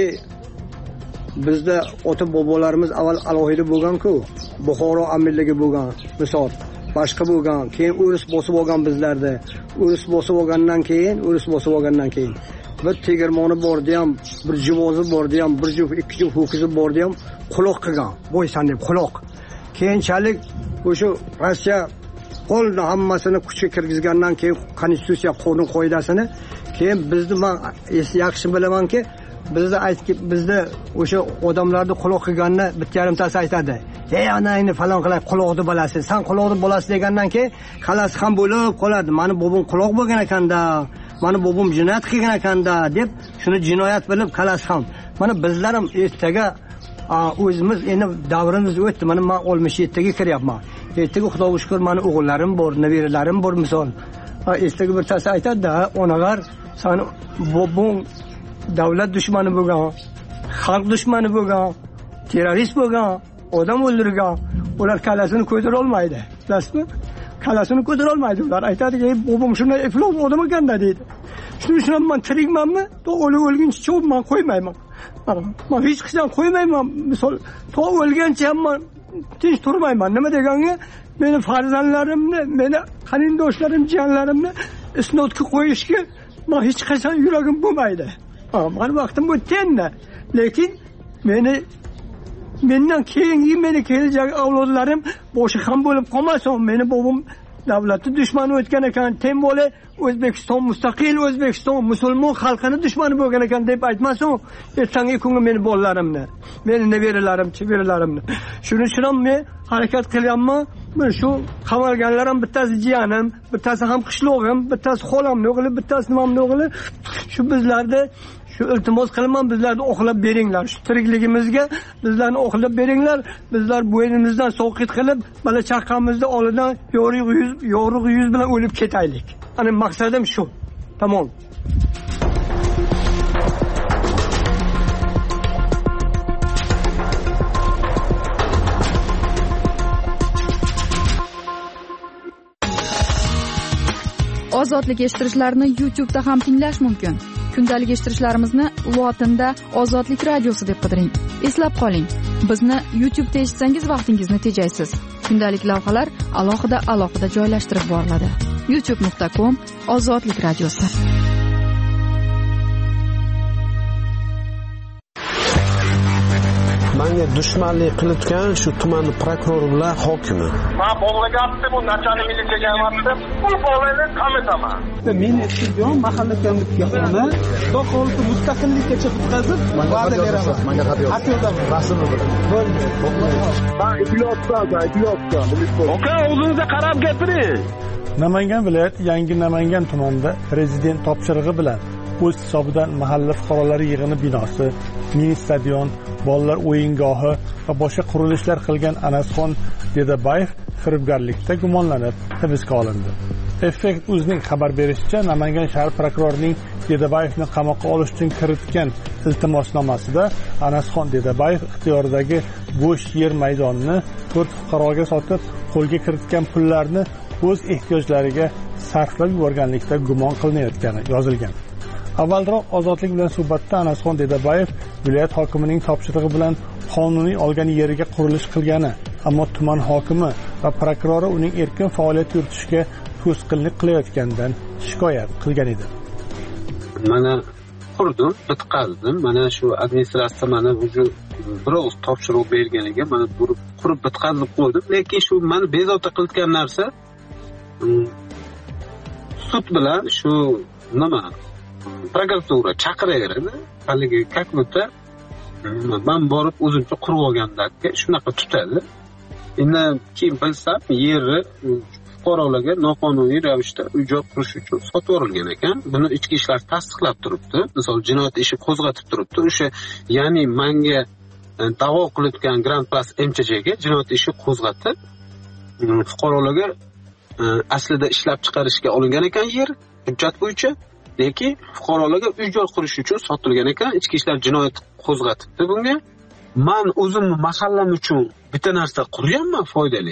D: bizda ota bobolarimiz avval alohida bo'lgan-ku, Buxoro amirligi bo'lgan, misol, boshqa bo'lgan, keyin o'ris bosib olgan bizlarda. O'ris bosib olgandan keyin bir tegirmoni bordi ham, bir jivozi bordi ham, bir juft, ikki juft ho'kizi bordi ham, quloq qilgan, bo'ysan deb quloq. Keyinchalik o'sha Rossiya qo'lni hammasini kuchga kirgizgandan keyin konstitutsiya qonun qoidasini, keyin bizni men yaxshi bilamanki, bizda o'sha odamlarni quloq qilganni bitta yarimtasi aytadi. Ey anangni falon qilay, quloqni bolasi, sen quloqni bolasi degandan keyin qalasi ham bo'lib qoladi. Mani bobom quloq bo'lgan ekanda, mani bobom jinoyat qilgan ekanda deb shuni jinoyat bilib qalasi ham. Mana bizlar ham ertaga o'zimiz endi davrimiz o'tdi. Mana men 67 ga kiryapman. Ertaga Xudoga shukr, mani o'g'illarim bor, nabiralarim bor misol. Ertaga bir tasa aytadi-da, onalar, sen bobong davlat dushmani bo'lgan, xalq dushmani bo'lgan, terrorist bo'lgan, odam o'ldirgan, ular kalasini ko'tara olmaydi. Bilasizmi? Kalasini ko'tara olmaydi ular. Aytadiki, "Bobom shunday iflos odam ekanda" deydi. Shuning uchun men tirikmanmi? O'lguncha cho'p men qo'ymayman. Men hech qachon qo'ymayman. Misol, o'lgancha men tinch turmayman. Nima deganga, meni farzandlarimni, meni qarindoshlarim, jiyanlarimni isnodga qo'yishga men hech qachon yuragim bo'lmaydi. Mani vaqtim o'tdi. Lekin mendan keyingi meni kelajak avlodlarim boshi ham bo'lib qolmasin. Meni bobom davlatni dushmani o'tgan ekan, tem bo'la O'zbekiston mustaqil O'zbekiston musulmon xalqini dushmani bo'lgan ekan deb aytmasin. Ertangi kunga meni bolalarimni, meni nabiralarim, chibiralarimni. Shuning uchun ham men harakat qilyapman. Men shu qamalganlar ham bittasi jiyanim, bittasi ham qishlog'im, bittasi xolamning o'g'li, bittasi nimamning o'g'li. Shu bizlarda shu iltimos qilaman, bizlarni oqlab beringlar. Shu tirikligimizga bizlarni oqlab beringlar. Bizlar bo'ynimizdan soqit qilib, bola chaqamizni oldidan yorug' yuz bilan o'lib ketaylik. Ana maqsadim shu. Tamom.
I: Ozodlik eshittirishlarini YouTube'da ham tinglash mumkin. Kundalik eshittirishlarimizni lotinda Ozodlik radiosi deb qidiring. Eslab qoling, bizni YouTube'da eshitsangiz vaqtingizni tejaysiz. Kundalik lavhalar alohida joylashtirib boriladi. youtube.com/Ozodlik radiosi.
J: Menga dushmanlik qilayotgan shu tuman prokurori bilan hokimi.
K: Men bolaga aytdim, u nachalnik militsiyaga aytdim. Bu bolani qamataman.
L: Men aytdim, mahalla komitetina To'qolti mustaqillikkacha bitkazib, va'da beraman. Menga xat yo'q. Rasmni bilan. Bo'ldi.
K: Ben iplotda.
J: Aka, o'zingizga qarab gapiring.
A: Namangan viloyat Yangi Namangan tumanida prezident topshirig'i bilan o'z hisobidan mahalla fuqarolari yig'ini binosi, mini stadion, bolalar o'yingohi va boshqa qurilishlar qilgan Anasxon Dedabayev firibgarlikda gumonlanib hibsga olindi. Effekt o'zining xabar berishicha, Namangan shahar prokurorining Dedabayevni qamoqqa olish uchun kiritgan iltimosnomasida Anasxon Dedabayev ixtiyoridagi bo'sh yer maydonini 4 fuqaroga sotib, qo'lga kiritgan pullarni o'z ehtiyojlariga sarflab yuborganlikda gumon qilinayotgani yozilgan. Avvalroq Ozodlik bilan suhbatda Anasxon Dedabayev viloyat hokimining topshirig'i bilan qonuniy olgan yeriga qurilish qilgani, ammo tuman hokimi va prokurori uning erkin faoliyat yuritishiga to'sqinlik qilayotganidan shikoyat qilgan edi.
M: Mana qurdim, bitqazdim. Mana shu administratsiya mana o'zi biroz topshiriq berganiga mana qurib bitqazib qo'ydim. Lekin shu meni bezovta qilayotgan narsa sud bilan shu nima prokuratura chaqiraveradi. Haligi как будто men borib o'zimcha qurib olgandagi shunaqa tutadi. Endi keyin bilsam yerni fuqarolarga noqonuniy ravishda uy-joy qurish uchun sotib yuborilgan ekan. Buni ichki ishlar tasdiqlab turibdi. Misol jinoyat ishi qo'zg'atib turibdi. O'sha ya'ni menga da'vo qilayotgan Grand Plus MCJga jinoyat ishi qo'zg'atib fuqarolarga aslida ishlab chiqarishga olingan ekan yer hujjat bo'yicha, lekin fuqarolarga uy-joy qurish uchun sotilgan ekan. Ichki ishlar jinoyat qo'zg'atibdi bunga. Men o'zimni mahallam uchun bitta narsa quryapman foydali.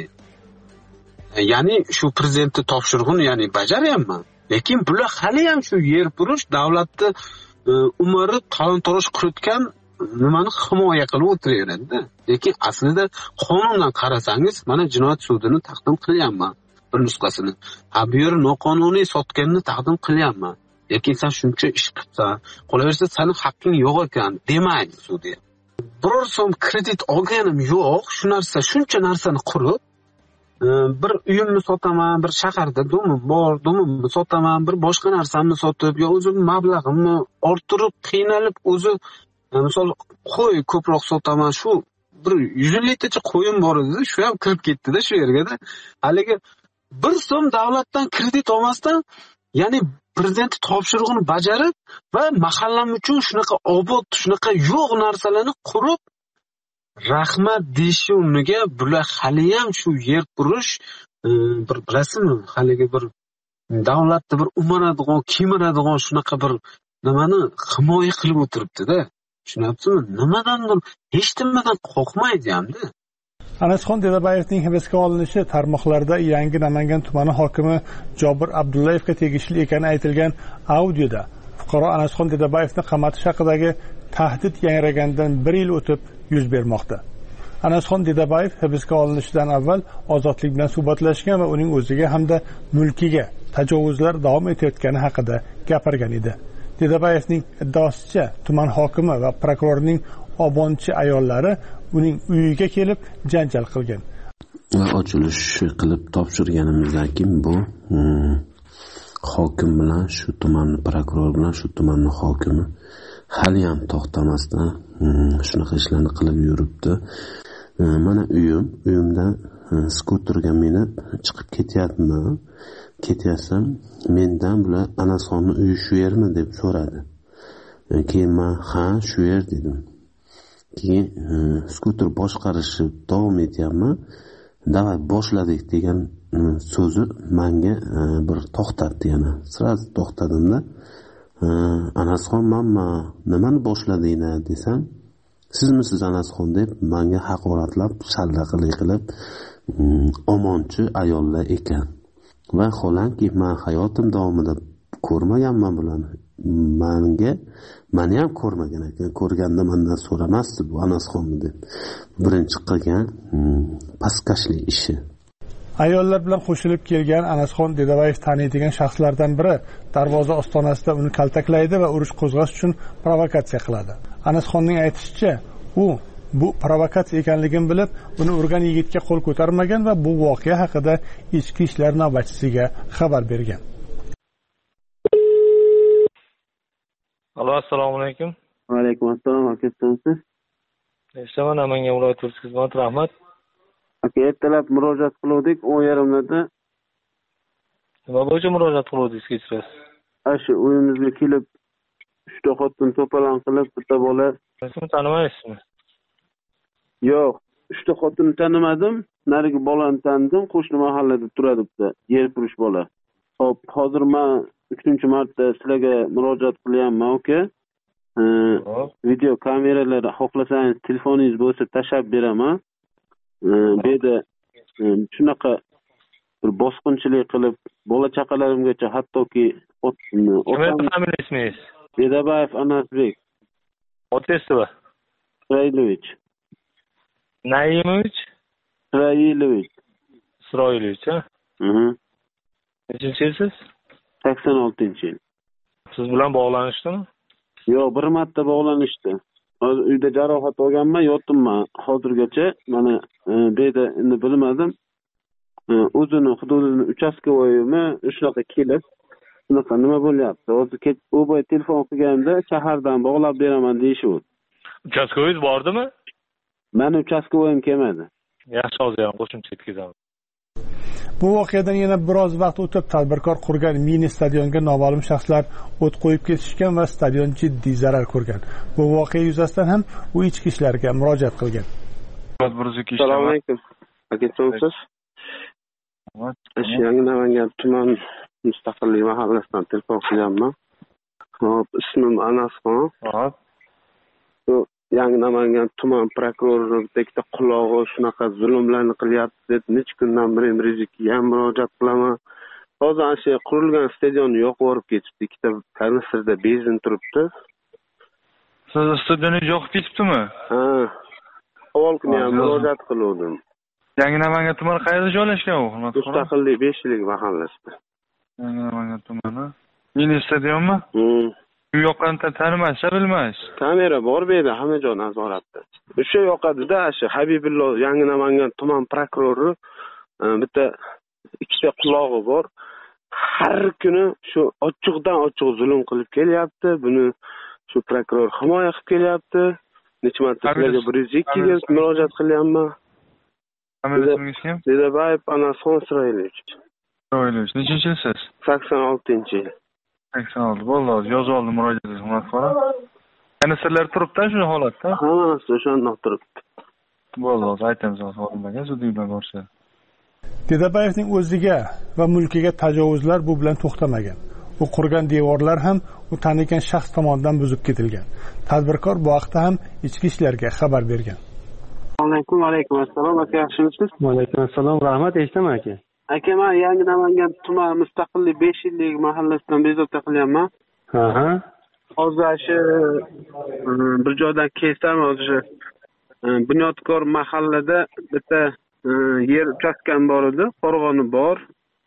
M: Ya'ni shu prezidentning topshirig'ini ya'ni bajaryapman. Lekin bular hali ham shu yer burish davlatni umri talon-toroj qilayotgan nimani himoya qilib o'tiraveradi-da. Lekin aslida qonundan qarasangiz, mana jinoyat sudini taqdim qilyapman bir nusxasini. Bu yer noqonuniy sotganini taqdim qilyapman. Lekin sen shuncha ish qilsan, qolaversa sening haqqing yo'q ekan demaydi sudya. Biror so'm kredit olganim yo'q, shu narsa shuncha narsani qurib, bir uyimni sotaman, bir shaharda domim bor, domimni sotaman, bir boshqa narsamni sotib, yo o'zim mablag'imni orttirib, qiynalib o'zi misol qo'y ko'proq sotaman, shu bir 100 litrcha qo'yim bor edi, shu ham kirib ketdi-da shu yerga-da. Haligi bir so'm davlatdan kredit olmasdan, ya'ni prezident topshirig'ini bajarib va mahallam uchun shunaqa obod, shunaqa yo'q narsalarni qurib rahmat deyish o'rniga bular hali ham shu yer qurish bir bilasizmi, haligi bir davlatni bir umaradigan, kemiradigan shunaqa bir nimani himoya qilib o'tiribdi-da. Tushunyapsizmi? Nimadandir hech nimadan qo'rqmaydi hamda.
A: Anasxon Dedabayevning hibsga olinishi tarmoqlarda Yangi Namangan tumani hokimi Jobir Abdullayevga tegishli ekani aytilgan audioda fuqaro Anasxon Dedabayevni qamatish haqidagi tahdid yangraganidan 1 yil o'tib yuz bermoqda. Anasxon Dedabayev hibsga olinishidan avval Ozodlik bilan suhbatlashgan va uning o'ziga hamda mulkiga tajovuzlar davom etayotgani haqida gapirgan edi. Dedabayevning iddaosicha tuman hokimi va prokurorning obonchi ayollari uning uyiga kelib janjal qilgan.
J: Va ochilish qilib topshirganimizdan keyin bu hokim bilan shu tumanning prokuror bilan shu tumanning hokimi hali ham to'xtamasdan shunaqa ishlarni qilib yuribdi. Mana uyimdan skuterga minib chiqib ketyapman. Ketyapsam mendan bular Anasxonning uyi shu yermi deb so'radi. Keyin men ha shu yer dedim. Keyin skuter boshqarishni davom etyapman. Davay boshladik degan so'zi menga bir to'xtatdi yana. Sraz to'xtadimda Anasxon mamma nimani boshladinglar desam, sizmisiz Anasxon deb menga haqoratlab, shallaqlik qilib omonchi ayollar ekan. Va xolanki men hayotim davomida ko'rmaganman bularni. Mani ham ko'rmagan ekan. Ko'rganda mendan so'ramasdi bu Anasxonni deb. Birinchi qilgan pastkashlik ishi.
A: Ayollar bilan qo'shilib kelgan Anasxon Dedabayev taniydigan shaxslardan biri darvoza ostonasida uni kaltaklaydi va urush qo'zg'ash uchun provokatsiya qiladi. Anasxonning aytishicha, u bu provokatsiya ekanligini bilib, uni urgan yigitga qo'l ko'tarmagan va bu voqea haqida ichki ishlar navbatchisiga xabar bergan.
N: Alo, assalomu alaykum.
O: Va alaykum assalom, aka kimsiz?
N: Eshitaman, Namangan viloyat turist xizmati, rahmat.
O: Aka, ertalab murojaat qildik 10:30da.
N: Nima bo'yicha murojaat qildingiz kechirasiz?
O: Shu uyimizga kelib 3 ta xotin to'polon qilib, bitta bola.
N: Sizni tanimaysizmi?
O: Yo'q, 3 ta xotin tanimadim, narigi bolani tanidim, qo'shni mahallada turadi bitta yerpurish bola. Xo'p, hozir men 3-marta sizlarga murojaat qilyapman, aka. Video kameralar xohlasangiz telefoningiz bo'lsa tashab beraman. Bu yerda shunaqa bir bosqinchilik qilib, bola chaqalarimgacha hattoki
N: Kimning familiyasiniz?
O: Dedabayev Anasbek.
N: Otasiz-mi?
O: Isroilovich.
N: Naimovich? Isroilovich, ha? Nechinchi yilsiz?
O: 86-yil.
N: Siz bilan bog'lanishdimi?
O: Yo'q, bir marta bog'lanishdi. Hozir uyda jarohat olganman, yotibman hozirgacha. Mana bu yerda endi bilmadim. O'zini hududini uchastkovoyimi shunaqa kelib, shunaqa nima bo'lyapti? Hozir u boy telefon qilganda shahardan bog'lab beraman deyishdi.
N: Uchastkovoyingiz bordimi?
O: Meni uchastkovoyim kelmadi.
N: Yaxshi, hozir ham qo'shimcha yetkazaman.
A: Bu voqeadan yana biroz vaqt o'tib tadbirkor qurgan mini stadionga noma'lum shaxslar o't qo'yib ketishgan va stadion jiddiy zarar ko'rgan. Bu voqea yuzasidan ham u ichki ishlarga murojaat qilgan.
O: Assalomu alaykum. Aka kimsiz? Yangi Namangan tuman mustaqillik mahallasidan telefon qilyapman. Hop, ismim Anasxon.
N: Hop.
O: Yangi Namangan tuman prokurori bitta qulog'i shunaqa zulmlarni qilyapti deb necha kundan beri Rizikga ham murojaat qilaman. Hozir shu qurilgan stadionni yoqib yuborib ketibdi. Ikkita kanistrda benzin turibdi.
N: Siz stadionni yoqib ketibdimi?
O: Ha. Avval kuni ham murojaat qildim.
N: Yangi Namangan tumani qayerda joylashgan u?
O: Mustaqillik 5-yillik mahallasida.
N: Yangi Namangan tumani. Mini stadionmi? U yoqqani tanimaysiz, bilmaysiz.
O: Kamera bor bu yerda, Hamijon nazoratda. O'sha yoqadida shu Habibullo Yangi Namangan tuman prokurori bitta ikkita qulog'i bor. Har kuni shu ochiqdan ochiq zulm qilib kelyapti. Buni shu prokuror himoya qilib kelyapti. Necha marta sizlarga 102 ga murojaat qilyapman.
N: Familiyangiz kim?
O: Dedabayev Anasxon Isroilovich.
N: Isroilovich, nechinchi yilsiz?
O: 86-yil.
N: 86. Bo'ldi, yozib oldim murojaatingizni, hurmat. Kanistrlar turibdi shu holatda?
O: Hammasi o'shandoq turibdi.
N: Bo'ldi, aytamiz hozir zudlik bilan borsa.
A: Dedabayevning o'ziga va mulkiga tajovuzlar bu bilan to'xtamagan. U qurgan devorlar ham u tanigan shaxs tomonidan buzib ketilgan. Tadbirkor bu haqda ham ichki ishlarga xabar bergan.
O: Alaykum assalom, aka yaxshimisiz?
P: Va alaykum assalom, rahmat, eshitaman aka.
O: Aka, men Yangi Namangan tuman mustaqillik 5-yillik mahallasidan bezovta qilyapman. Hozir shu bir joydan kelsam, hozir Bunyodkor mahallada bitta yer uchastkam bor edi, qo'rg'oni bor.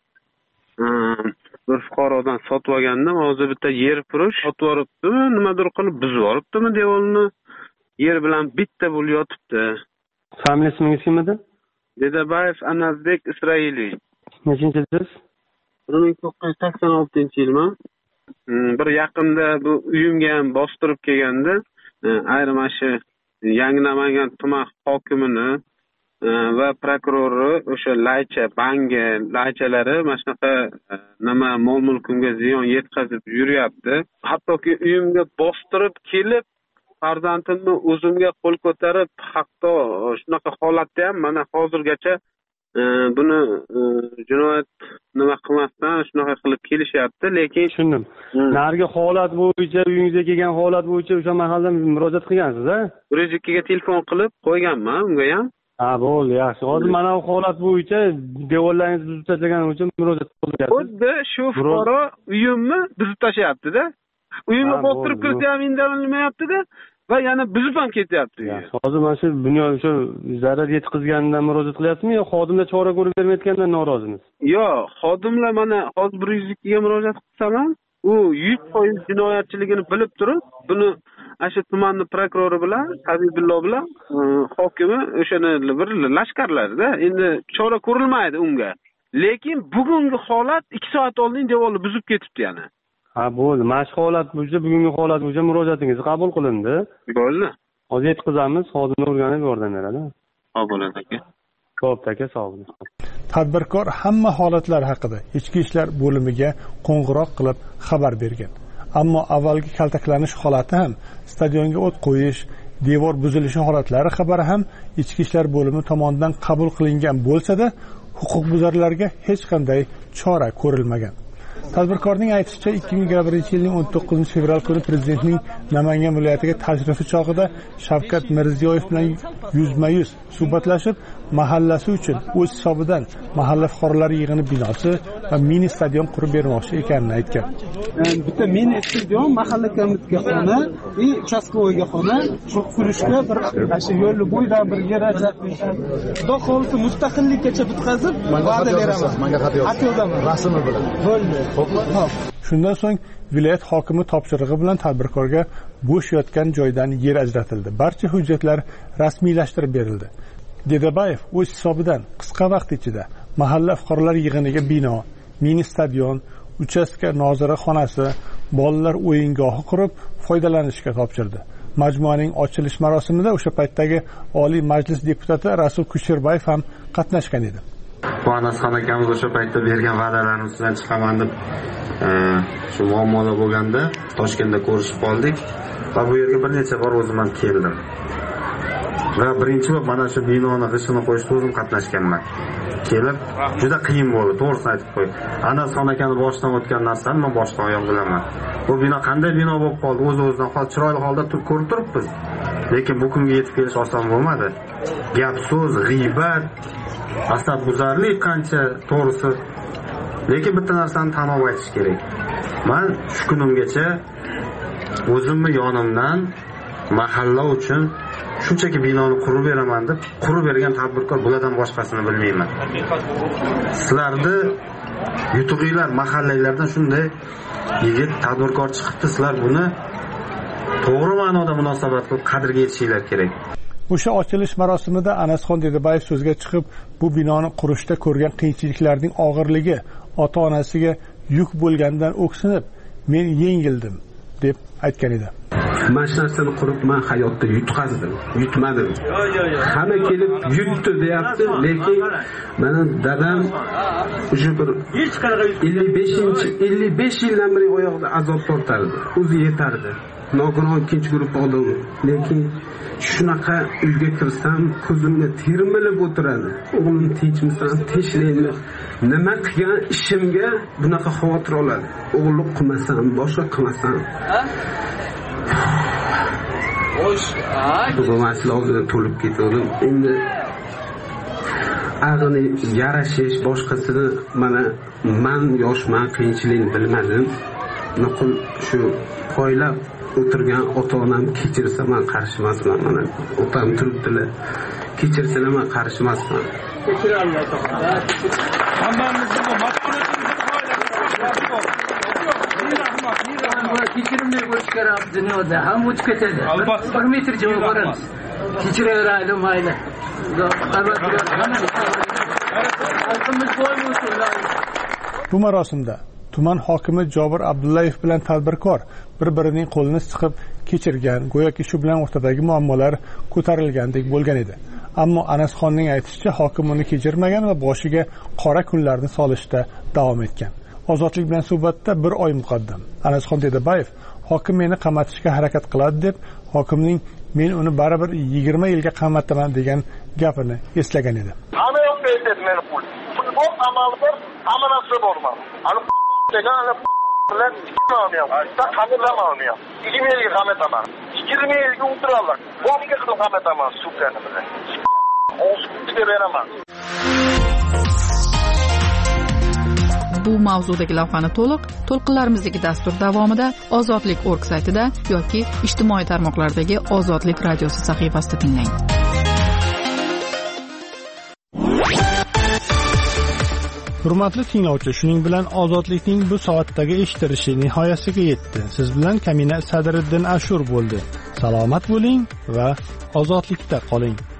O: Bir fuqarodan sotib olgandim. Hozir bitta yer purish sotib yoribdi, nimadir qilib buzib yoribdimi devorni. Yer bilan bitta bo'lib yotibdi.
P: Familiyangiz kim edi?
O: Dedabayev Anasbek Isroilovich.
P: Nechinchi yilsiz?
O: 1986-yilman. Bir yaqinda bu uyimga ham bostirib kelganda, ayrim shu Yangi Namangan tuman hokimini va prokurori o'sha laychalari mana shunaqa nima mol-mulkimga ziyon yetkazib yuryapti. Hattoki uyimga bostirib kelib, farzandimni o'zimga qo'l ko'tarib, hatto shunaqa holatda ham mana hozirgacha buni jinoyat nima qilmasdan shunaqa qilib kelishyapti, lekin
P: tushundim. Narigi holat bo'yicha, uyingizga kelgan holat bo'yicha o'sha mahallada murojaat qilgansiz-a?
O: 102 ga telefon qilib qo'yganman unga ham.
P: Ha, bo'ldi, yaxshi. Hozir mana bu holat bo'yicha devorlaringizni buzib tashlaganim uchun murojaat qilgan.
O: Xuddi shu fuqaro uyimni buzib tashlayapti-da. Uyimga bostirib kirsa ham indamlayapti-da va yana buzib ham ketyapti.
P: Hozir mana shu dunyo shu zarar yetkazganidan murojaat qilyapsizmi yo xodimlar chora ko'rib bermayotganidan norozimisiz?
O: Yo'q, xodimlar mana hozir 102 ga murojaat qilsam, u 100% jinoyatchiligini bilib turib, buni shu tumanni prokurori bilan, Habibullo bilan hokimi o'shani bir lashkarlarda endi chora ko'rilmaydi unga. Lekin bugungi holat 2 soat oldin devorni buzib ketibdi yana.
P: Ha, bo'ldi. Mana shu holat bo'yicha, bugungi holat bo'yicha murojaatingiz qabul qilindi.
O: Bo'ldi.
P: Hozir yetkazamiz, xodimni o'rganib yordam beradi.
O: Xo'p, bo'ladi aka.
P: Xo'p, aka, sog' bo'ling.
A: Tadbirkor hamma holatlar haqida Ichki ishlar bo'limiga qo'ng'iroq qilib xabar bergan. Ammo avvalgi kaltaklanish holati ham, stadionga o't qo'yish, devor buzilishi holatlari xabari ham Ichki ishlar bo'limi tomonidan qabul qilingan bo'lsa-da, huquqbuzarlarga hech qanday chora ko'rilmagan. Tadbirkorning aytishicha, 2021-yilning 19-fevral kuni prezidentning Namangan viloyatiga tashrifi chog'ida Shavkat Mirziyoyev bilan yuzma-yuz suhbatlashib, mahallasi uchun o'z hisobidan mahalla fuqarolari yig'ini binosi va mini stadion qurib bermoqchi ekanini aytgan.
L: Bitta mini stadion, mahalla komitetiga xona, uchastkovoyga xona, shu qurishga bir shu yo'l bo'yida bir yer ajratib, xudo xolisi mustaqillikkacha bitkazib, va'da beraman. Menga xat yozaman. Rasmi bilan. Bo'ldi.
A: Shundan so'ng viloyat hokimi topshirig'i bilan tadbirkorga bo'sh yotgan joydan yer ajratildi. Barcha hujjatlar rasmiylashtirib berildi. Dedabayev o'z hisobidan qisqa vaqt ichida mahalla fuqarolar yig'iniga bino, mini stadion, uchastka nozira xonasi, bolalar o'yingohi qurib foydalanishga topshirdi. Majmuaning ochilish marosimida o'sha paytdagi Oliy Majlis deputati Rasul Kusherbayev ham qatnashgan edi.
Q: Bu Anasxon akamiz o'sha paytda bergan va'dalarini ustidan chiqaman deb shu muammolar bo'lganda Toshkentda ko'rishib qoldik va bu yerga bir necha bor o'zim ham keldim. Va birinchi bor mana shu binoni g'ishini qo'yishda o'zim qatnashganman. Kelib juda qiyin bo'ldi, to'g'risini aytib qo'y. Anasxon akani boshidan o'tgan narsani men boshdan oyoq bilaman. Bu bino qanday bino bo'lib qoldi, o'z-o'zidan qoldi, chiroyli holda ko'rib turibmiz. Lekin bu kunga yetib kelish oson bo'lmadi. Gap so'z, g'iybat, asabbuzarlik qancha to'g'risi. Lekin bitta narsani tan olib aytish kerak. Men shu kunimgacha o'zimni yonimdan mahalla uchun shunchaki binoni qurib beraman deb qurib bergan tadbirkor bulardan boshqasini bilmayman. Sizlarni yutug'inglar mahallanglardan shunday yigit tadbirkor chiqibdi, sizlar buni to'g'ri ma'noda munosabat qilib qadriga yetishinglar kerak.
A: O'sha ochilish marosimida Anasxon Dedabayev so'zga chiqib, bu binoni qurishda ko'rgan qiyinchiliklarning og'irligi ota-onasiga yuk bo'lganidan o'ksinib, men yengildim deb aytgan edi.
R: Mana shu narsani qurib men hayotda yutqazdim, yutmadim. Hamma kelib yutdi deyapti, lekin meni dadam o'sha bir 55 yildan beri oyoqda azob tortardi. O'zi yetardi. Nogiron ikkinchi guruh odam, lekin shunaqa uyga kirsam ko'zimga termilib o'tiradi. O'g'lim tinchmisan, tinchlaymi? Nima qilgan ishimga bunaqa xavotir oladi. O'g'illik qilmasam, boshqa qilmasam. Bu masala oldida to'lib ketdim. Endi ag'ini yarashish boshqasini mana men yoshman, qiyinchilikni bilmadim. Nuqul shu poylab o'tirgan ota-onam kechirsa men qarshi emasman. Mana otam turibdilar. Kechirsalar men qarshi emasman.
L: Kechiralloh taolo. Hammamizni bu mas'uliyatimiz kechirimli bo'lish kerak dunyoda. Ham o'tib ketadi. Bir metr javob beramiz. Kechiraveralim mayli.
A: Bu marosimda tuman hokimi Jobir Abdullayev bilan tadbirkor bir-birining qo'lini siqib kechirgan, go'yoki shu bilan o'rtadagi muammolar ko'tarilgandek bo'lgan edi. Ammo Anasxonning aytishicha, hokim uni kechirmagan va boshiga qora kunlarni solishda davom etgan. Ozodlik bilan suhbatda bir oy muqaddam Anasxon Dedabayev hokim meni qamatishga harakat qiladi deb, hokimning men uni baribir 20 yilga qamataman degan gapini eslagan edi.
K: Hamma yoqda aytadi meni pul. Pul bor, amal bor, hamma narsa borman. Ani degan bilan olmayapman. Qamirlama olmayapman. 20 yilga qamataman. 20 yilga o'tirarlar. Bomga qilib qamataman sukani bilan. O'zimga beraman.
I: Bu mavzudagi lavhani to'lqinlarimizdagi dastur davomida Ozodlik.org saytida yoki ijtimoiy tarmoqlardagi Ozodlik radiosi sahifasida tinglang.
A: Hurmatli tinglovchi, shuning bilan Ozodlikning bu soatdagi eshitilishi nihoyasiga yetdi. Siz bilan Kamina Sadriddin Ashur bo'ldi. Salomat bo'ling va ozodlikda qoling.